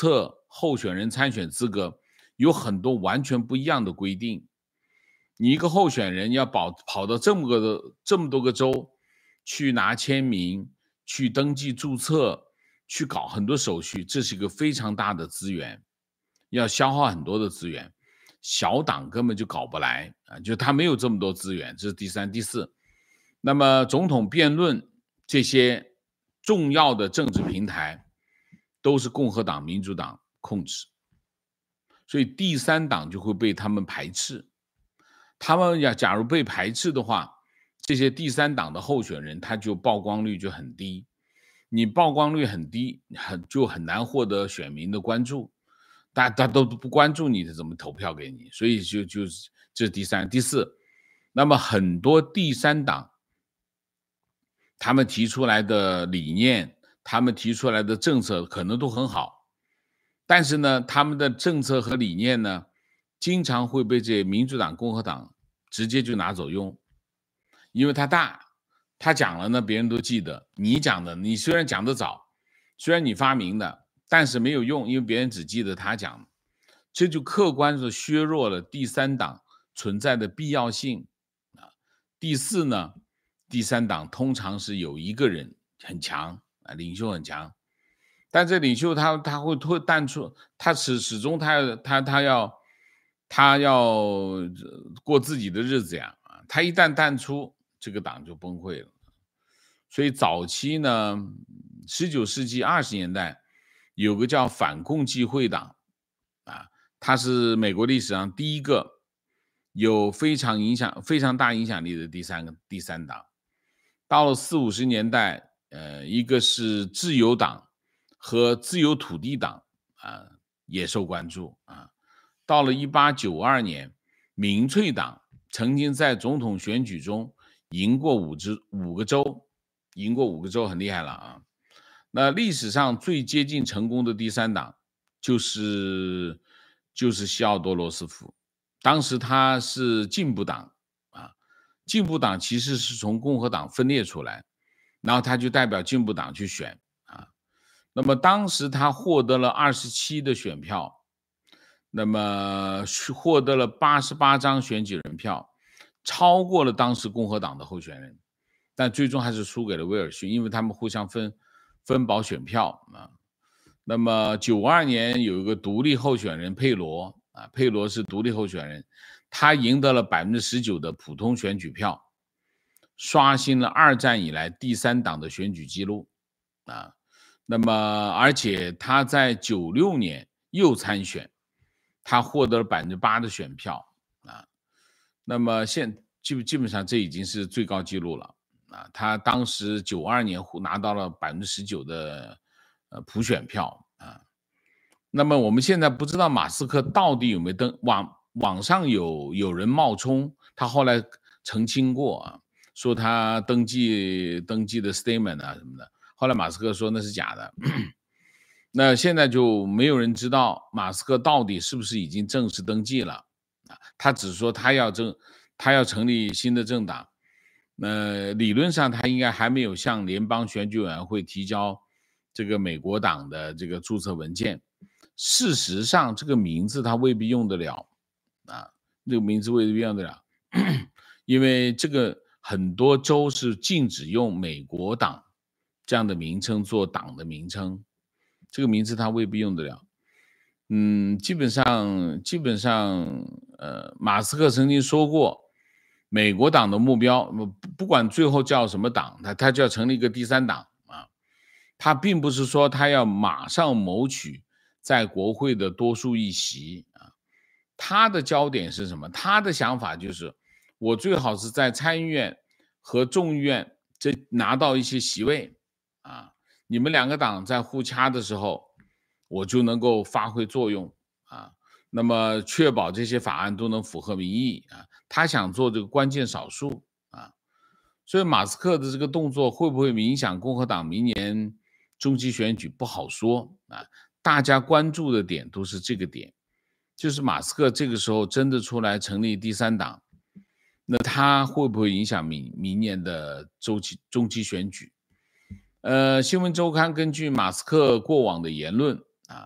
候选人参选资格有很多完全不一样的规定。你一个候选人要跑跑到这么个的这么多个州去拿签名、去登记注册、去搞很多手续，这是一个非常大的资源，要消耗很多的资源。小党根本就搞不来啊，就他没有这么多资源，这是第三、第四。那么总统辩论这些重要的政治平台都是共和党、民主党控制，所以第三党就会被他们排斥。他们要假如被排斥的话，这些第三党的候选人他就曝光率就很低，你曝光率很低，很就很难获得选民的关注，大家都不关注你，怎么投票给你？所以就就是这是第三、第四。那么很多第三党他们提出来的理念，他们提出来的政策可能都很好，但是呢，他们的政策和理念呢，经常会被这民主党、共和党直接就拿走用，因为他大，他讲了呢，别人都记得。你讲的，你虽然讲得早，虽然你发明的，但是没有用，因为别人只记得他讲的，这就客观地削弱了第三党存在的必要性。第四呢，第三党通常是有一个人很强，领袖很强，但这领袖他他会会淡出，他始始终他他他要他要过自己的日子呀，他一旦淡出，这个党就崩溃了。所以早期呢，十九世纪二十年代有个叫反共济会党啊，它是美国历史上第一个有非常影响非常大影响力的第三个第三党。到了四五十年代，呃，一个是自由党和自由土地党啊，也受关注啊。到了一八九二年，民粹党曾经在总统选举中赢过五支五个州，赢过五个州很厉害了啊。那历史上最接近成功的第三党就是就是西奥多·罗斯福，当时他是进步党啊，进步党其实是从共和党分裂出来，然后他就代表进步党去选啊。那么当时他获得了二十七的选票，那么获得了八十八张选举人票，超过了当时共和党的候选人，但最终还是输给了威尔逊，因为他们互相分分保选票啊。那么九二年有一个独立候选人佩罗啊，佩罗是独立候选人，他赢得了百分之十九的普通选举票，刷新了二战以来第三党的选举记录啊。那么而且他在九六年又参选，他获得了百分之八的选票啊。那么现基基本上这已经是最高纪录了啊。他当时九二年拿到了百分之十九的呃普选票啊。那么我们现在不知道马斯克到底有没有登网网上有有人冒充，他后来澄清过啊，说他登记登记的 statement 啊什么的，后来马斯克说那是假的。那现在就没有人知道马斯克到底是不是已经正式登记了啊？他只说他要正他要成立新的政党，那理论上他应该还没有向联邦选举委员会提交这个美国党的这个注册文件。事实上，这个名字他未必用得了啊，这个名字未必用得了，因为这个很多州是禁止用美国党这样的名称做党的名称，这个名字他未必用得了。嗯，基本上基本上，呃，马斯克曾经说过，美国党的目标，不管最后叫什么党，他他就要成立一个第三党啊。他并不是说他要马上谋取在国会的多数议席啊，他的焦点是什么？他的想法就是，我最好是在参议院和众议院这拿到一些席位啊，你们两个党在互掐的时候，我就能够发挥作用啊。那么确保这些法案都能符合民意啊，他想做这个关键少数啊。所以马斯克的这个动作会不会影响共和党明年中期选举不好说啊。大家关注的点都是这个点，就是马斯克这个时候真的出来成立第三党，那他会不会影响明明年的周期中期选举？呃，新闻周刊根据马斯克过往的言论啊，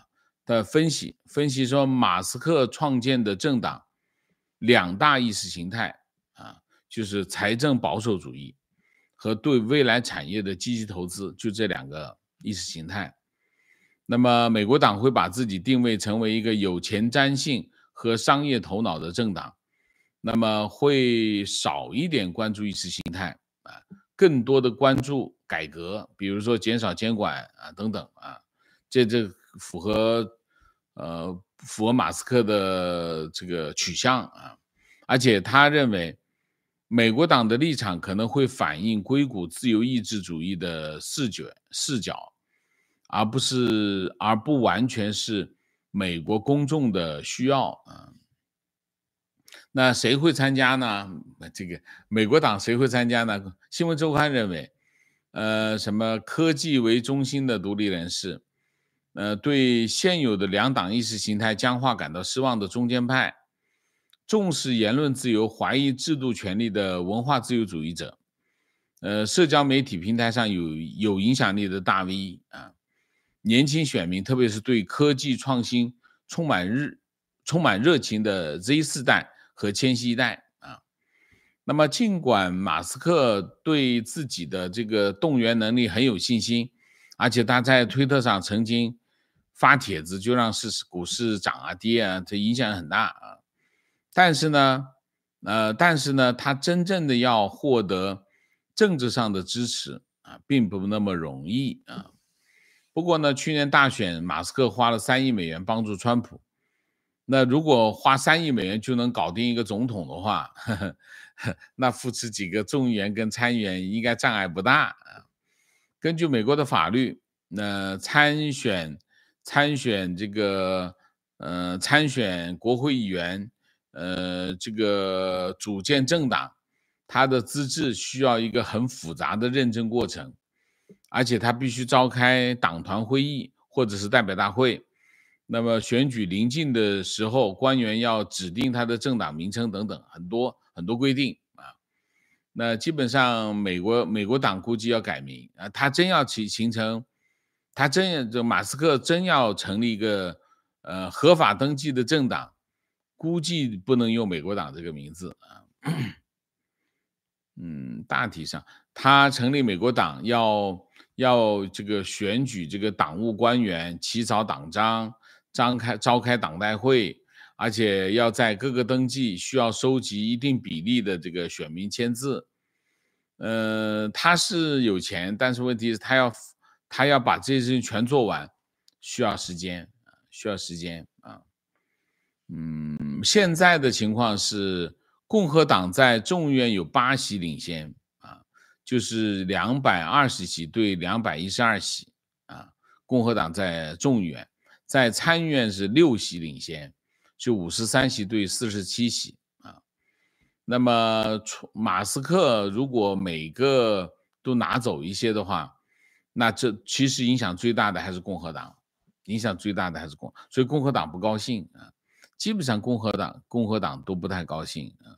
的分析，分析说马斯克创建的政党两大意识形态啊，就是财政保守主义和对未来产业的积极投资，就这两个意识形态。那么美国党会把自己定位成为一个有前瞻性和商业头脑的政党，那么会少一点关注意识形态啊，更多的关注改革，比如说减少监管啊等等啊，这这符合呃符合马斯克的这个取向啊，而且他认为美国党的立场可能会反映硅谷自由意志主义的视觉视角，而不是而不完全是美国公众的需要啊。那谁会参加呢？这个美国党谁会参加呢？新闻周刊认为，呃，什么科技为中心的独立人士，呃，对现有的两党意识形态僵化感到失望的中间派，重视言论自由、怀疑制度权利的文化自由主义者，呃，社交媒体平台上有有影响力的大 V 啊，年轻选民，特别是对科技创新充满日充满热情的 Z 世代和千禧一代啊。那么，尽管马斯克对自己的这个动员能力很有信心，而且他在推特上曾经发帖子就让市股市涨啊跌啊，这影响很大啊。但是呢，呃，但是呢，他真正的要获得政治上的支持啊，并不那么容易啊。不过呢，去年大选，马斯克花了三亿美元帮助川普。那如果花三亿美元就能搞定一个总统的话，呵呵那扶持几个众议员跟参议员应该障碍不大啊。根据美国的法律，那参选参选这个呃参选国会议员，呃这个组建政党，他的资质需要一个很复杂的认证过程，而且他必须召开党团会议或者是代表大会。那么选举临近的时候，官员要指定他的政党名称等等，很多很多规定啊。那基本上美国美国党估计要改名啊，他真要形形成，他真要这马斯克真要成立一个呃合法登记的政党，估计不能用美国党这个名字啊。嗯，大体上，他成立美国党要要这个选举这个党务官员，起草党章，张开召开党代会，而且要在各个登记需要收集一定比例的这个选民签字。呃，他是有钱，但是问题是他要他要把这些事情全做完，需要时间，需要时间啊。嗯，现在的情况是，共和党在众议院有八席领先啊，就是两百二十席对两百一十二席啊。共和党在众议院，在参议院是六席领先，就五十三席对四十七席啊。那么马斯克如果每个都拿走一些的话，那这其实影响最大的还是共和党，影响最大的还是共，所以共和党不高兴啊。基本上共和党共和党都不太高兴啊。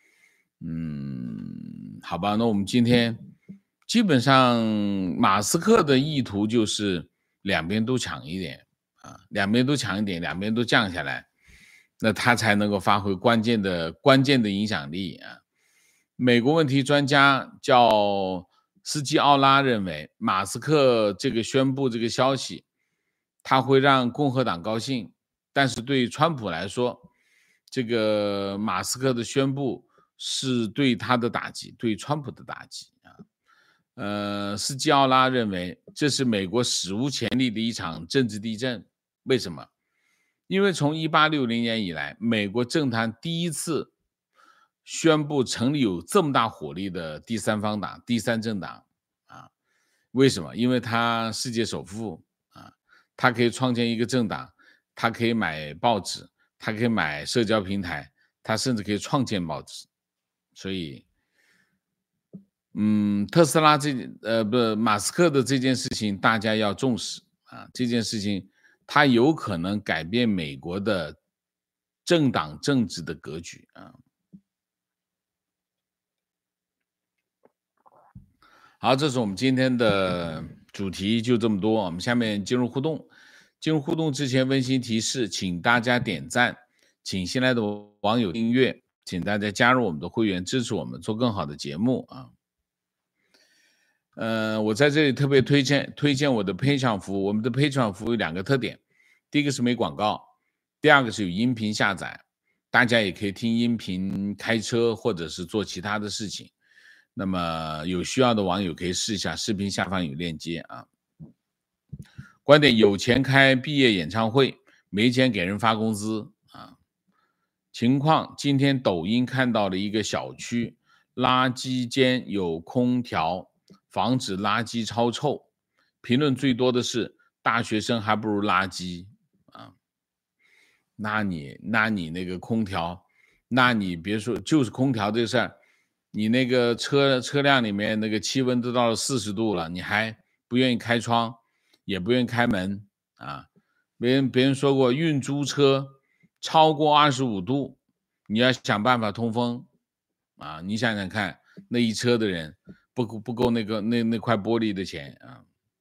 嗯，好吧，那我们今天基本上马斯克的意图就是两边都抢一点啊，两边都抢一点，两边都降下来，那他才能够发挥关键的关键的影响力啊。美国问题专家叫斯基奥拉认为，马斯克这个宣布这个消息，他会让共和党高兴，但是对川普来说，这个马斯克的宣布是对他的打击，对川普的打击啊。呃，斯基奥拉认为这是美国史无前例的一场政治地震。为什么？因为从一八六零年以来，美国政坛第一次宣布成立有这么大火力的第三方党、第三政党啊。为什么？因为他世界首富啊，他可以创建一个政党，他可以买报纸，他可以买社交平台，他甚至可以创建报纸。所以嗯，特斯拉这呃不马斯克的这件事情大家要重视啊，这件事情它有可能改变美国的政党政治的格局啊。好，这是我们今天的主题，就这么多。我们下面进入互动。 进入互动之前，温馨提示，请大家点赞，请新来的网友订阅，请大家加入我们的会员，支持我们做更好的节目啊。呃，我在这里特别推荐推荐我的 Patreon 服务。我们的 Patreon 服务有两个特点，第一个是没广告，第二个是有音频下载，大家也可以听音频开车或者是做其他的事情。那么有需要的网友可以试一下，视频下方有链接啊。观点：有钱开毕业演唱会，没钱给人发工资啊。情况：今天抖音看到了一个小区垃圾间有空调，防止垃圾超臭。评论最多的是大学生还不如垃圾啊。那你那你那个空调，那你别说就是空调这事儿，你那个车车辆里面那个气温都到了四十度了，你还不愿意开窗，也不愿意开门啊。别人别人说过，运租车超过二十五度，你要想办法通风啊。你想想看，那一车的人不不够那个那那块玻璃的钱啊。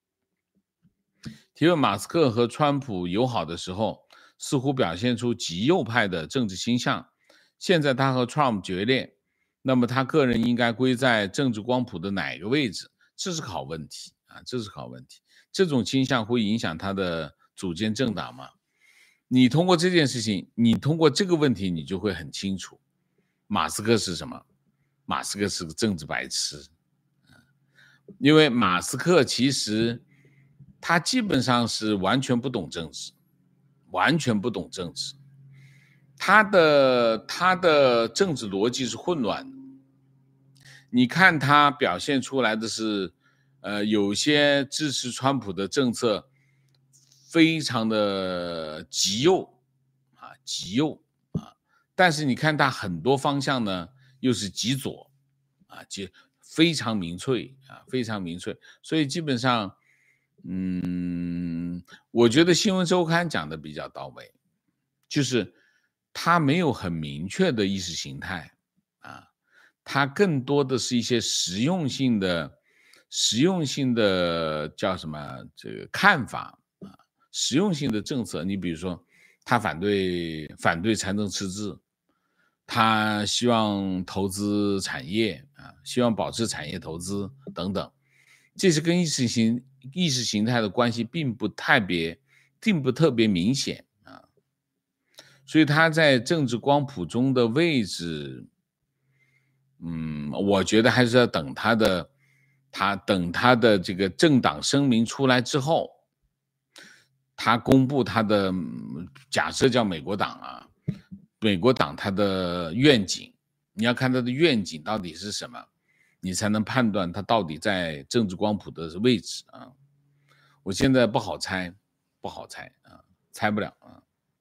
提问：马斯克和川普友好的时候，似乎表现出极右派的政治倾向。现在他和 Trump 决裂，那么他个人应该归在政治光谱的哪个位置？这是个好问题啊，这是个好问题。这种倾向会影响他的组建政党吗？你通过这件事情，你通过这个问题，你就会很清楚，马斯克是什么？马斯克是个政治白痴，因为马斯克其实他基本上是完全不懂政治，完全不懂政治，他的他的政治逻辑是混乱的。你看他表现出来的是，呃，有些支持川普的政策非常的极右啊，极右啊，但是你看他很多方向呢又是极左啊，极非常民粹啊，非常民粹，所以基本上，嗯，我觉得新闻周刊讲的比较到位，就是他没有很明确的意识形态啊。它更多的是一些实用性的、实用性的叫什么这个看法啊，实用性的政策。你比如说，他反对反对财政赤字，他希望投资产业啊，希望保持产业投资等等，这是跟意识形意识形态的关系并不特别，并不特别明显啊。所以他在政治光谱中的位置。嗯，我觉得还是要等他的，他等他的这个政党声明出来之后，他公布他的假设叫美国党啊，美国党他的愿景，你要看他的愿景到底是什么，你才能判断他到底在政治光谱的位置啊。我现在不好猜，不好猜啊，猜不了啊。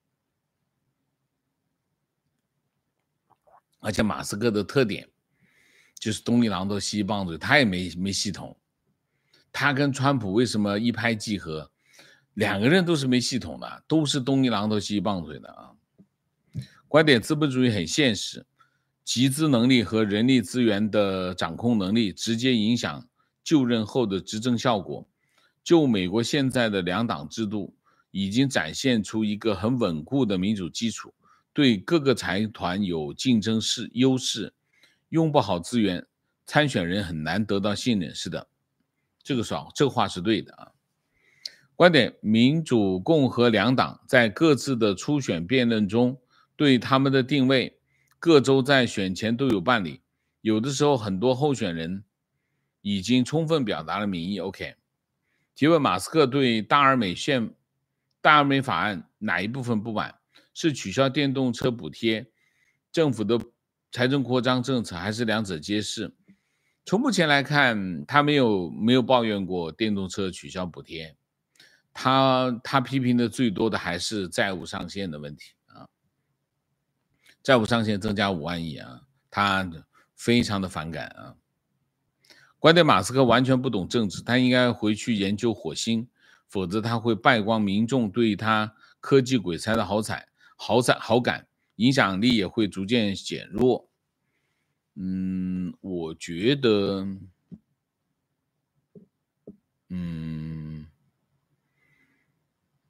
而且马斯克的特点就是东一榔头西一棒槌，他也没没系统。他跟川普为什么一拍即合？两个人都是没系统的，都是东一榔头西一棒槌的啊。观点：资本主义很现实，集资能力和人力资源的掌控能力直接影响就任后的执政效果。就美国现在的两党制度，已经展现出一个很稳固的民主基础，对各个财团有竞争势优势。用不好资源，参选人很难得到信任。是的，这个说这个话是对的啊。观点：民主、共和两党在各自的初选辩论中，对他们的定位，各州在选前都有办理。有的时候，很多候选人已经充分表达了民意。OK。提问：马斯克对大而美宪、大而美法案哪一部分不满？是取消电动车补贴、政府的财政扩张政策，还是两者皆是？从目前来看，他没有没有抱怨过电动车取消补贴，他他批评的最多的还是债务上限的问题啊，债务上限增加五万亿啊，他非常的反感啊。观点：马斯克完全不懂政治，他应该回去研究火星，否则他会败光民众对他科技鬼才的好彩好彩好感，影响力也会逐渐减弱。嗯，我觉得，嗯，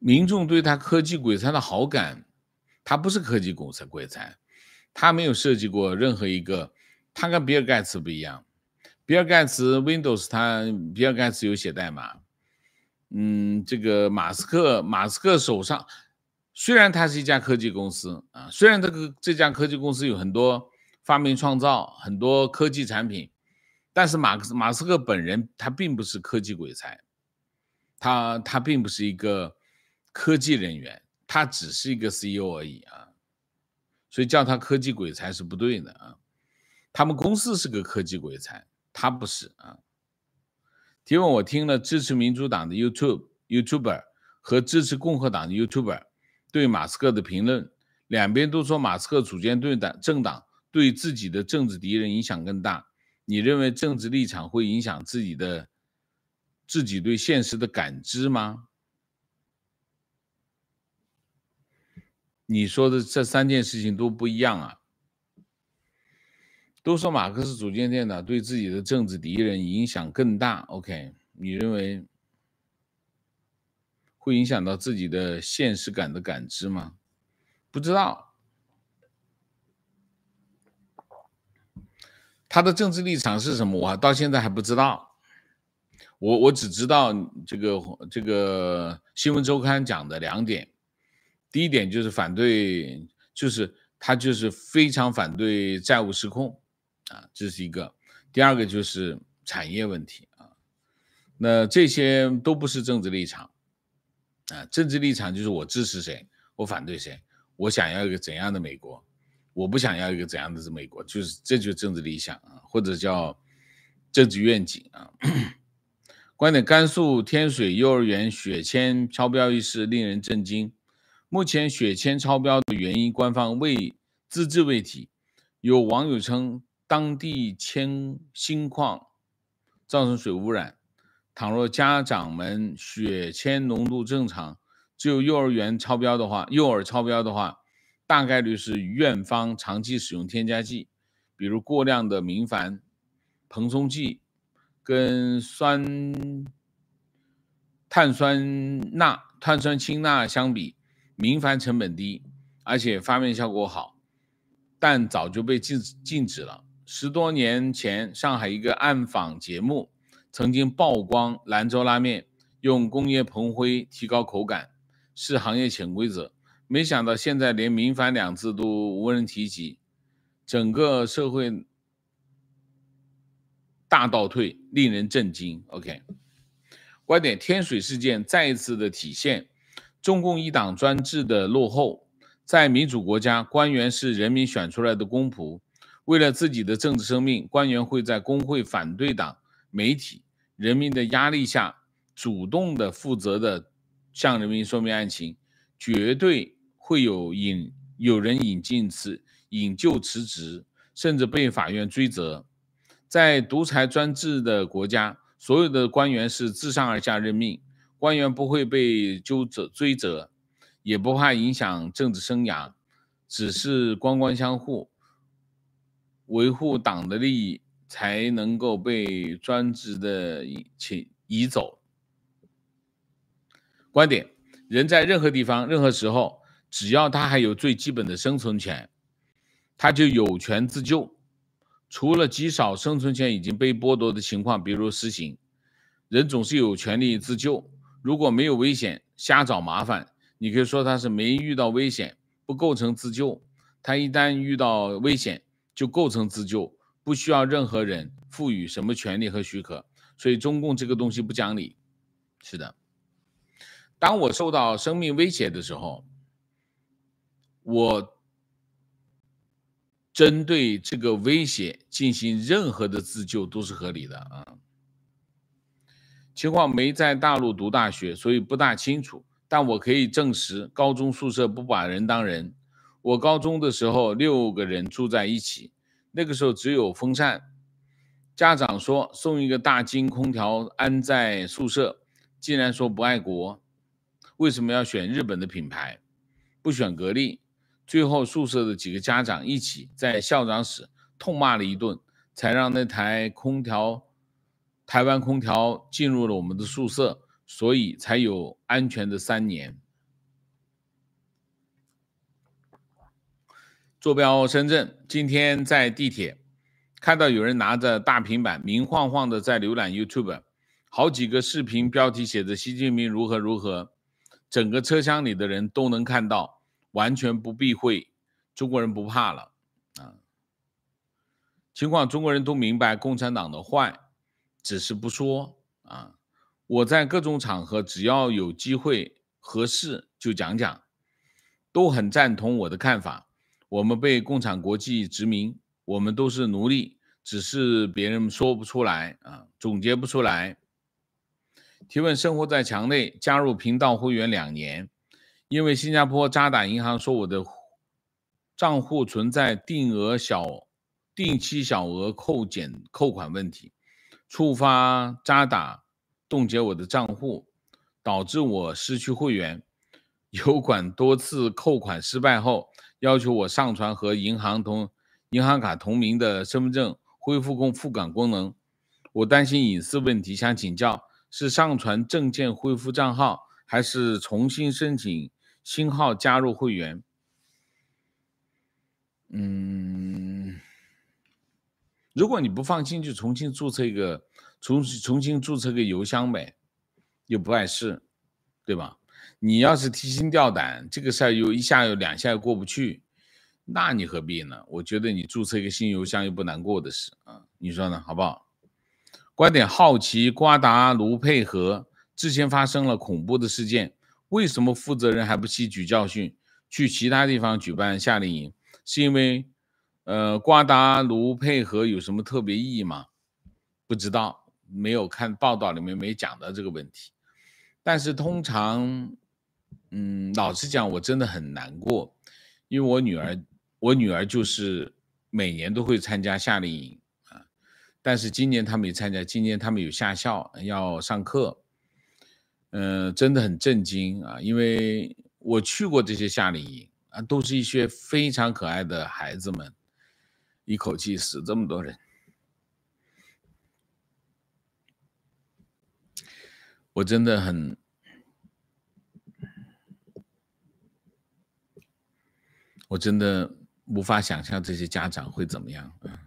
民众对他科技鬼才的好感，他不是科技鬼才鬼才，他没有设计过任何一个，他跟比尔盖茨不一样。比尔盖茨 Windows 他比尔盖茨有写代码，嗯，这个马斯克马斯克手上虽然他是一家科技公司啊，虽然这个这家科技公司有很多发明创造，很多科技产品，但是马马斯克本人他并不是科技鬼才，他他并不是一个科技人员，他只是一个 C E O 而已啊，所以叫他科技鬼才是不对的啊。他们公司是个科技鬼才，他不是啊。提问：我听了支持民主党的 YouTube YouTuber 和支持共和党的 YouTuber 对马斯克的评论，两边都说马斯克组建对党政党对自己的政治敌人影响更大。你认为政治立场会影响自己的自己对现实的感知吗？你说的这三件事情都不一样啊。都说马克思组建电脑对自己的政治敌人影响更大 ，OK？ 你认为会影响到自己的现实感的感知吗？不知道。他的政治立场是什么？我到现在还不知道。我我只知道这个这个新闻周刊讲的两点。第一点就是反对，就是他就是非常反对债务失控啊，这是一个。第二个就是产业问题啊。那这些都不是政治立场啊，政治立场就是我支持谁，我反对谁，我想要一个怎样的美国，我不想要一个怎样的美国，就是这就是政治理想啊，或者叫政治愿景啊。观点：甘肃天水幼儿园血铅超标一事令人震惊。目前血铅超标的原因，官方未资质未提。有网友称，当地铅锌矿造成水污染。倘若家长们血铅浓度正常，只有幼儿园超标的话，幼儿超标的话，大概率是院方长期使用添加剂，比如过量的明矾、蓬松剂跟酸碳酸钠、碳酸氢钠相比，明矾成本低，而且发面效果好，但早就被禁禁止了。十多年前，上海一个暗访节目曾经曝光兰州拉面用工业硼灰提高口感，是行业潜规则。没想到现在连明矾两字都无人提及，整个社会大倒退，令人震惊。OK。观点：天水事件再一次的体现中共一党专制的落后。在民主国家，官员是人民选出来的公仆，为了自己的政治生命，官员会在工会、反对党、媒体、人民的压力下，主动的、负责的向人民说明案情，绝对会有引有人引进辞引咎辞职，甚至被法院追责。在独裁专制的国家，所有的官员是自上而下任命，官员不会被纠责追责，也不怕影响政治生涯，只是官官相护，维护党的利益，才能够被专制的移走。观点：人在任何地方、任何时候，只要他还有最基本的生存权，他就有权自救。除了极少生存权已经被剥夺的情况，比如死刑，人总是有权利自救。如果没有危险，瞎找麻烦，你可以说他是没遇到危险，不构成自救。他一旦遇到危险，就构成自救，不需要任何人赋予什么权利和许可。所以中共这个东西不讲理。是的，当我受到生命威胁的时候，我针对这个威胁进行任何的自救都是合理的啊。情况没在大陆读大学，所以不大清楚，但我可以证实，高中宿舍不把人当人。我高中的时候六个人住在一起，那个时候只有风扇。家长说送一个大金空调安在宿舍，竟然说不爱国，为什么要选日本的品牌，不选格力？最后宿舍的几个家长一起在校长室痛骂了一顿，才让那台空调台湾空调进入了我们的宿舍，所以才有安全的三年。 坐标深圳，今天在地铁看到有人拿着大平板明晃晃的在浏览 YouTube， 好几个视频标题写着习近平如何如何，整个车厢里的人都能看到，完全不避讳，中国人不怕了啊。情况中国人都明白共产党的坏，只是不说啊。我在各种场合只要有机会合适就讲讲，都很赞同我的看法。我们被共产国际殖民，我们都是奴隶，只是别人说不出来啊，总结不出来。提问：生活在墙内，加入频道会员两年，因为新加坡渣打银行说我的账户存在定额小定期小额扣减扣款问题，触发渣打冻结我的账户，导致我失去会员。油管多次扣款失败后，要求我上传和银行同银行卡同名的身份证，恢复共付款功能。我担心隐私问题，想请教，是上传证件恢复账号，还是重新申请新号加入会员？嗯，如果你不放心，就重新注册一个，重重新注册个邮箱呗，又不碍事，对吧？你要是提心吊胆，这个事儿又一下又两下又过不去，那你何必呢？我觉得你注册一个新邮箱又不难过的事啊，你说呢？好不好？观点好奇，瓜达卢佩河之前发生了恐怖的事件，为什么负责人还不吸取教训，去其他地方举办夏令营？是因为呃瓜达卢佩河有什么特别意义吗？不知道，没有看报道里面没讲到这个问题。但是通常嗯，老实讲，我真的很难过，因为我女儿，我女儿就是每年都会参加夏令营啊，但是今年她没参加，今年他们有夏校要上课，嗯、呃，真的很震惊啊，因为我去过这些夏令营啊，都是一些非常可爱的孩子们，一口气死这么多人，我真的很。我真的无法想象这些家长会怎么样。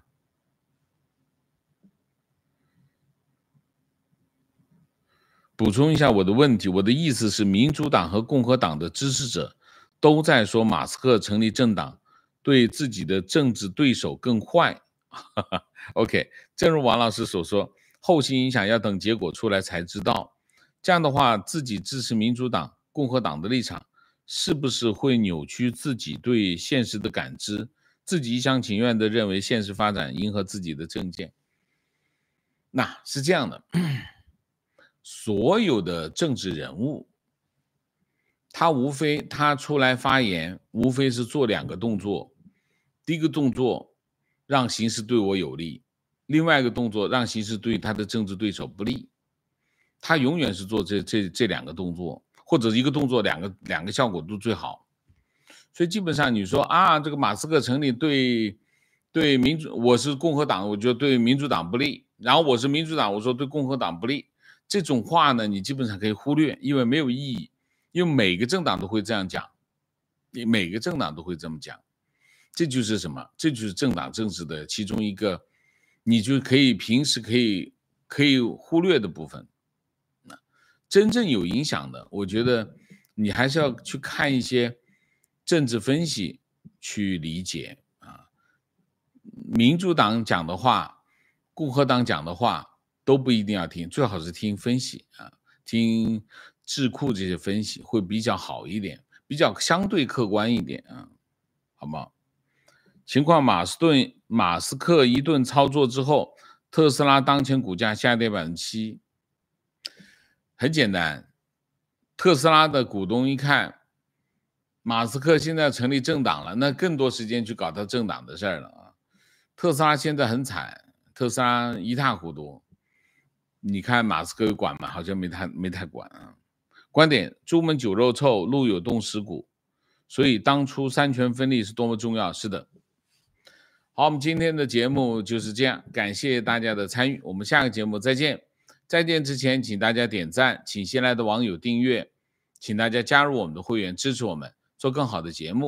补充一下我的问题，我的意思是，民主党和共和党的支持者都在说马斯克成立政党对自己的政治对手更坏。OK， 正如王老师所说，后期影响要等结果出来才知道。这样的话，自己支持民主党、共和党的立场，是不是会扭曲自己对现实的感知，自己一厢情愿地认为现实发展迎合自己的政见？那是这样的，所有的政治人物，他无非他出来发言，无非是做两个动作，第一个动作让形势对我有利，另外一个动作让形势对他的政治对手不利，他永远是做这这这两个动作，或者一个动作两个两个效果都最好。所以基本上你说啊，这个马斯克成立对对民主，我是共和党，我觉得对民主党不利，然后我是民主党，我说对共和党不利，这种话呢，你基本上可以忽略，因为没有意义，因为每个政党都会这样讲，每个政党都会这么讲，这就是什么？这就是政党政治的其中一个，你就可以平时可以可以忽略的部分。真正有影响的，我觉得你还是要去看一些政治分析去理解啊。民主党讲的话，共和党讲的话都不一定要听，最好是听分析啊，听智库这些分析会比较好一点，比较相对客观一点啊，好吗？情况马斯顿马斯克一顿操作之后，特斯拉当前股价下跌百分之七。很简单，特斯拉的股东一看，马斯克现在成立政党了，那更多时间去搞他政党的事儿了啊。特斯拉现在很惨，特斯拉一塌糊涂。你看马斯克有管吗？好像没太没太管啊。观点：朱门酒肉臭，路有冻死骨。所以当初三权分立是多么重要。是的。好，我们今天的节目就是这样，感谢大家的参与，我们下个节目再见。再见之前，请大家点赞，请新来的网友订阅，请大家加入我们的会员，支持我们做更好的节目，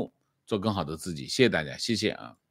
做更好的自己。谢谢大家，谢谢啊。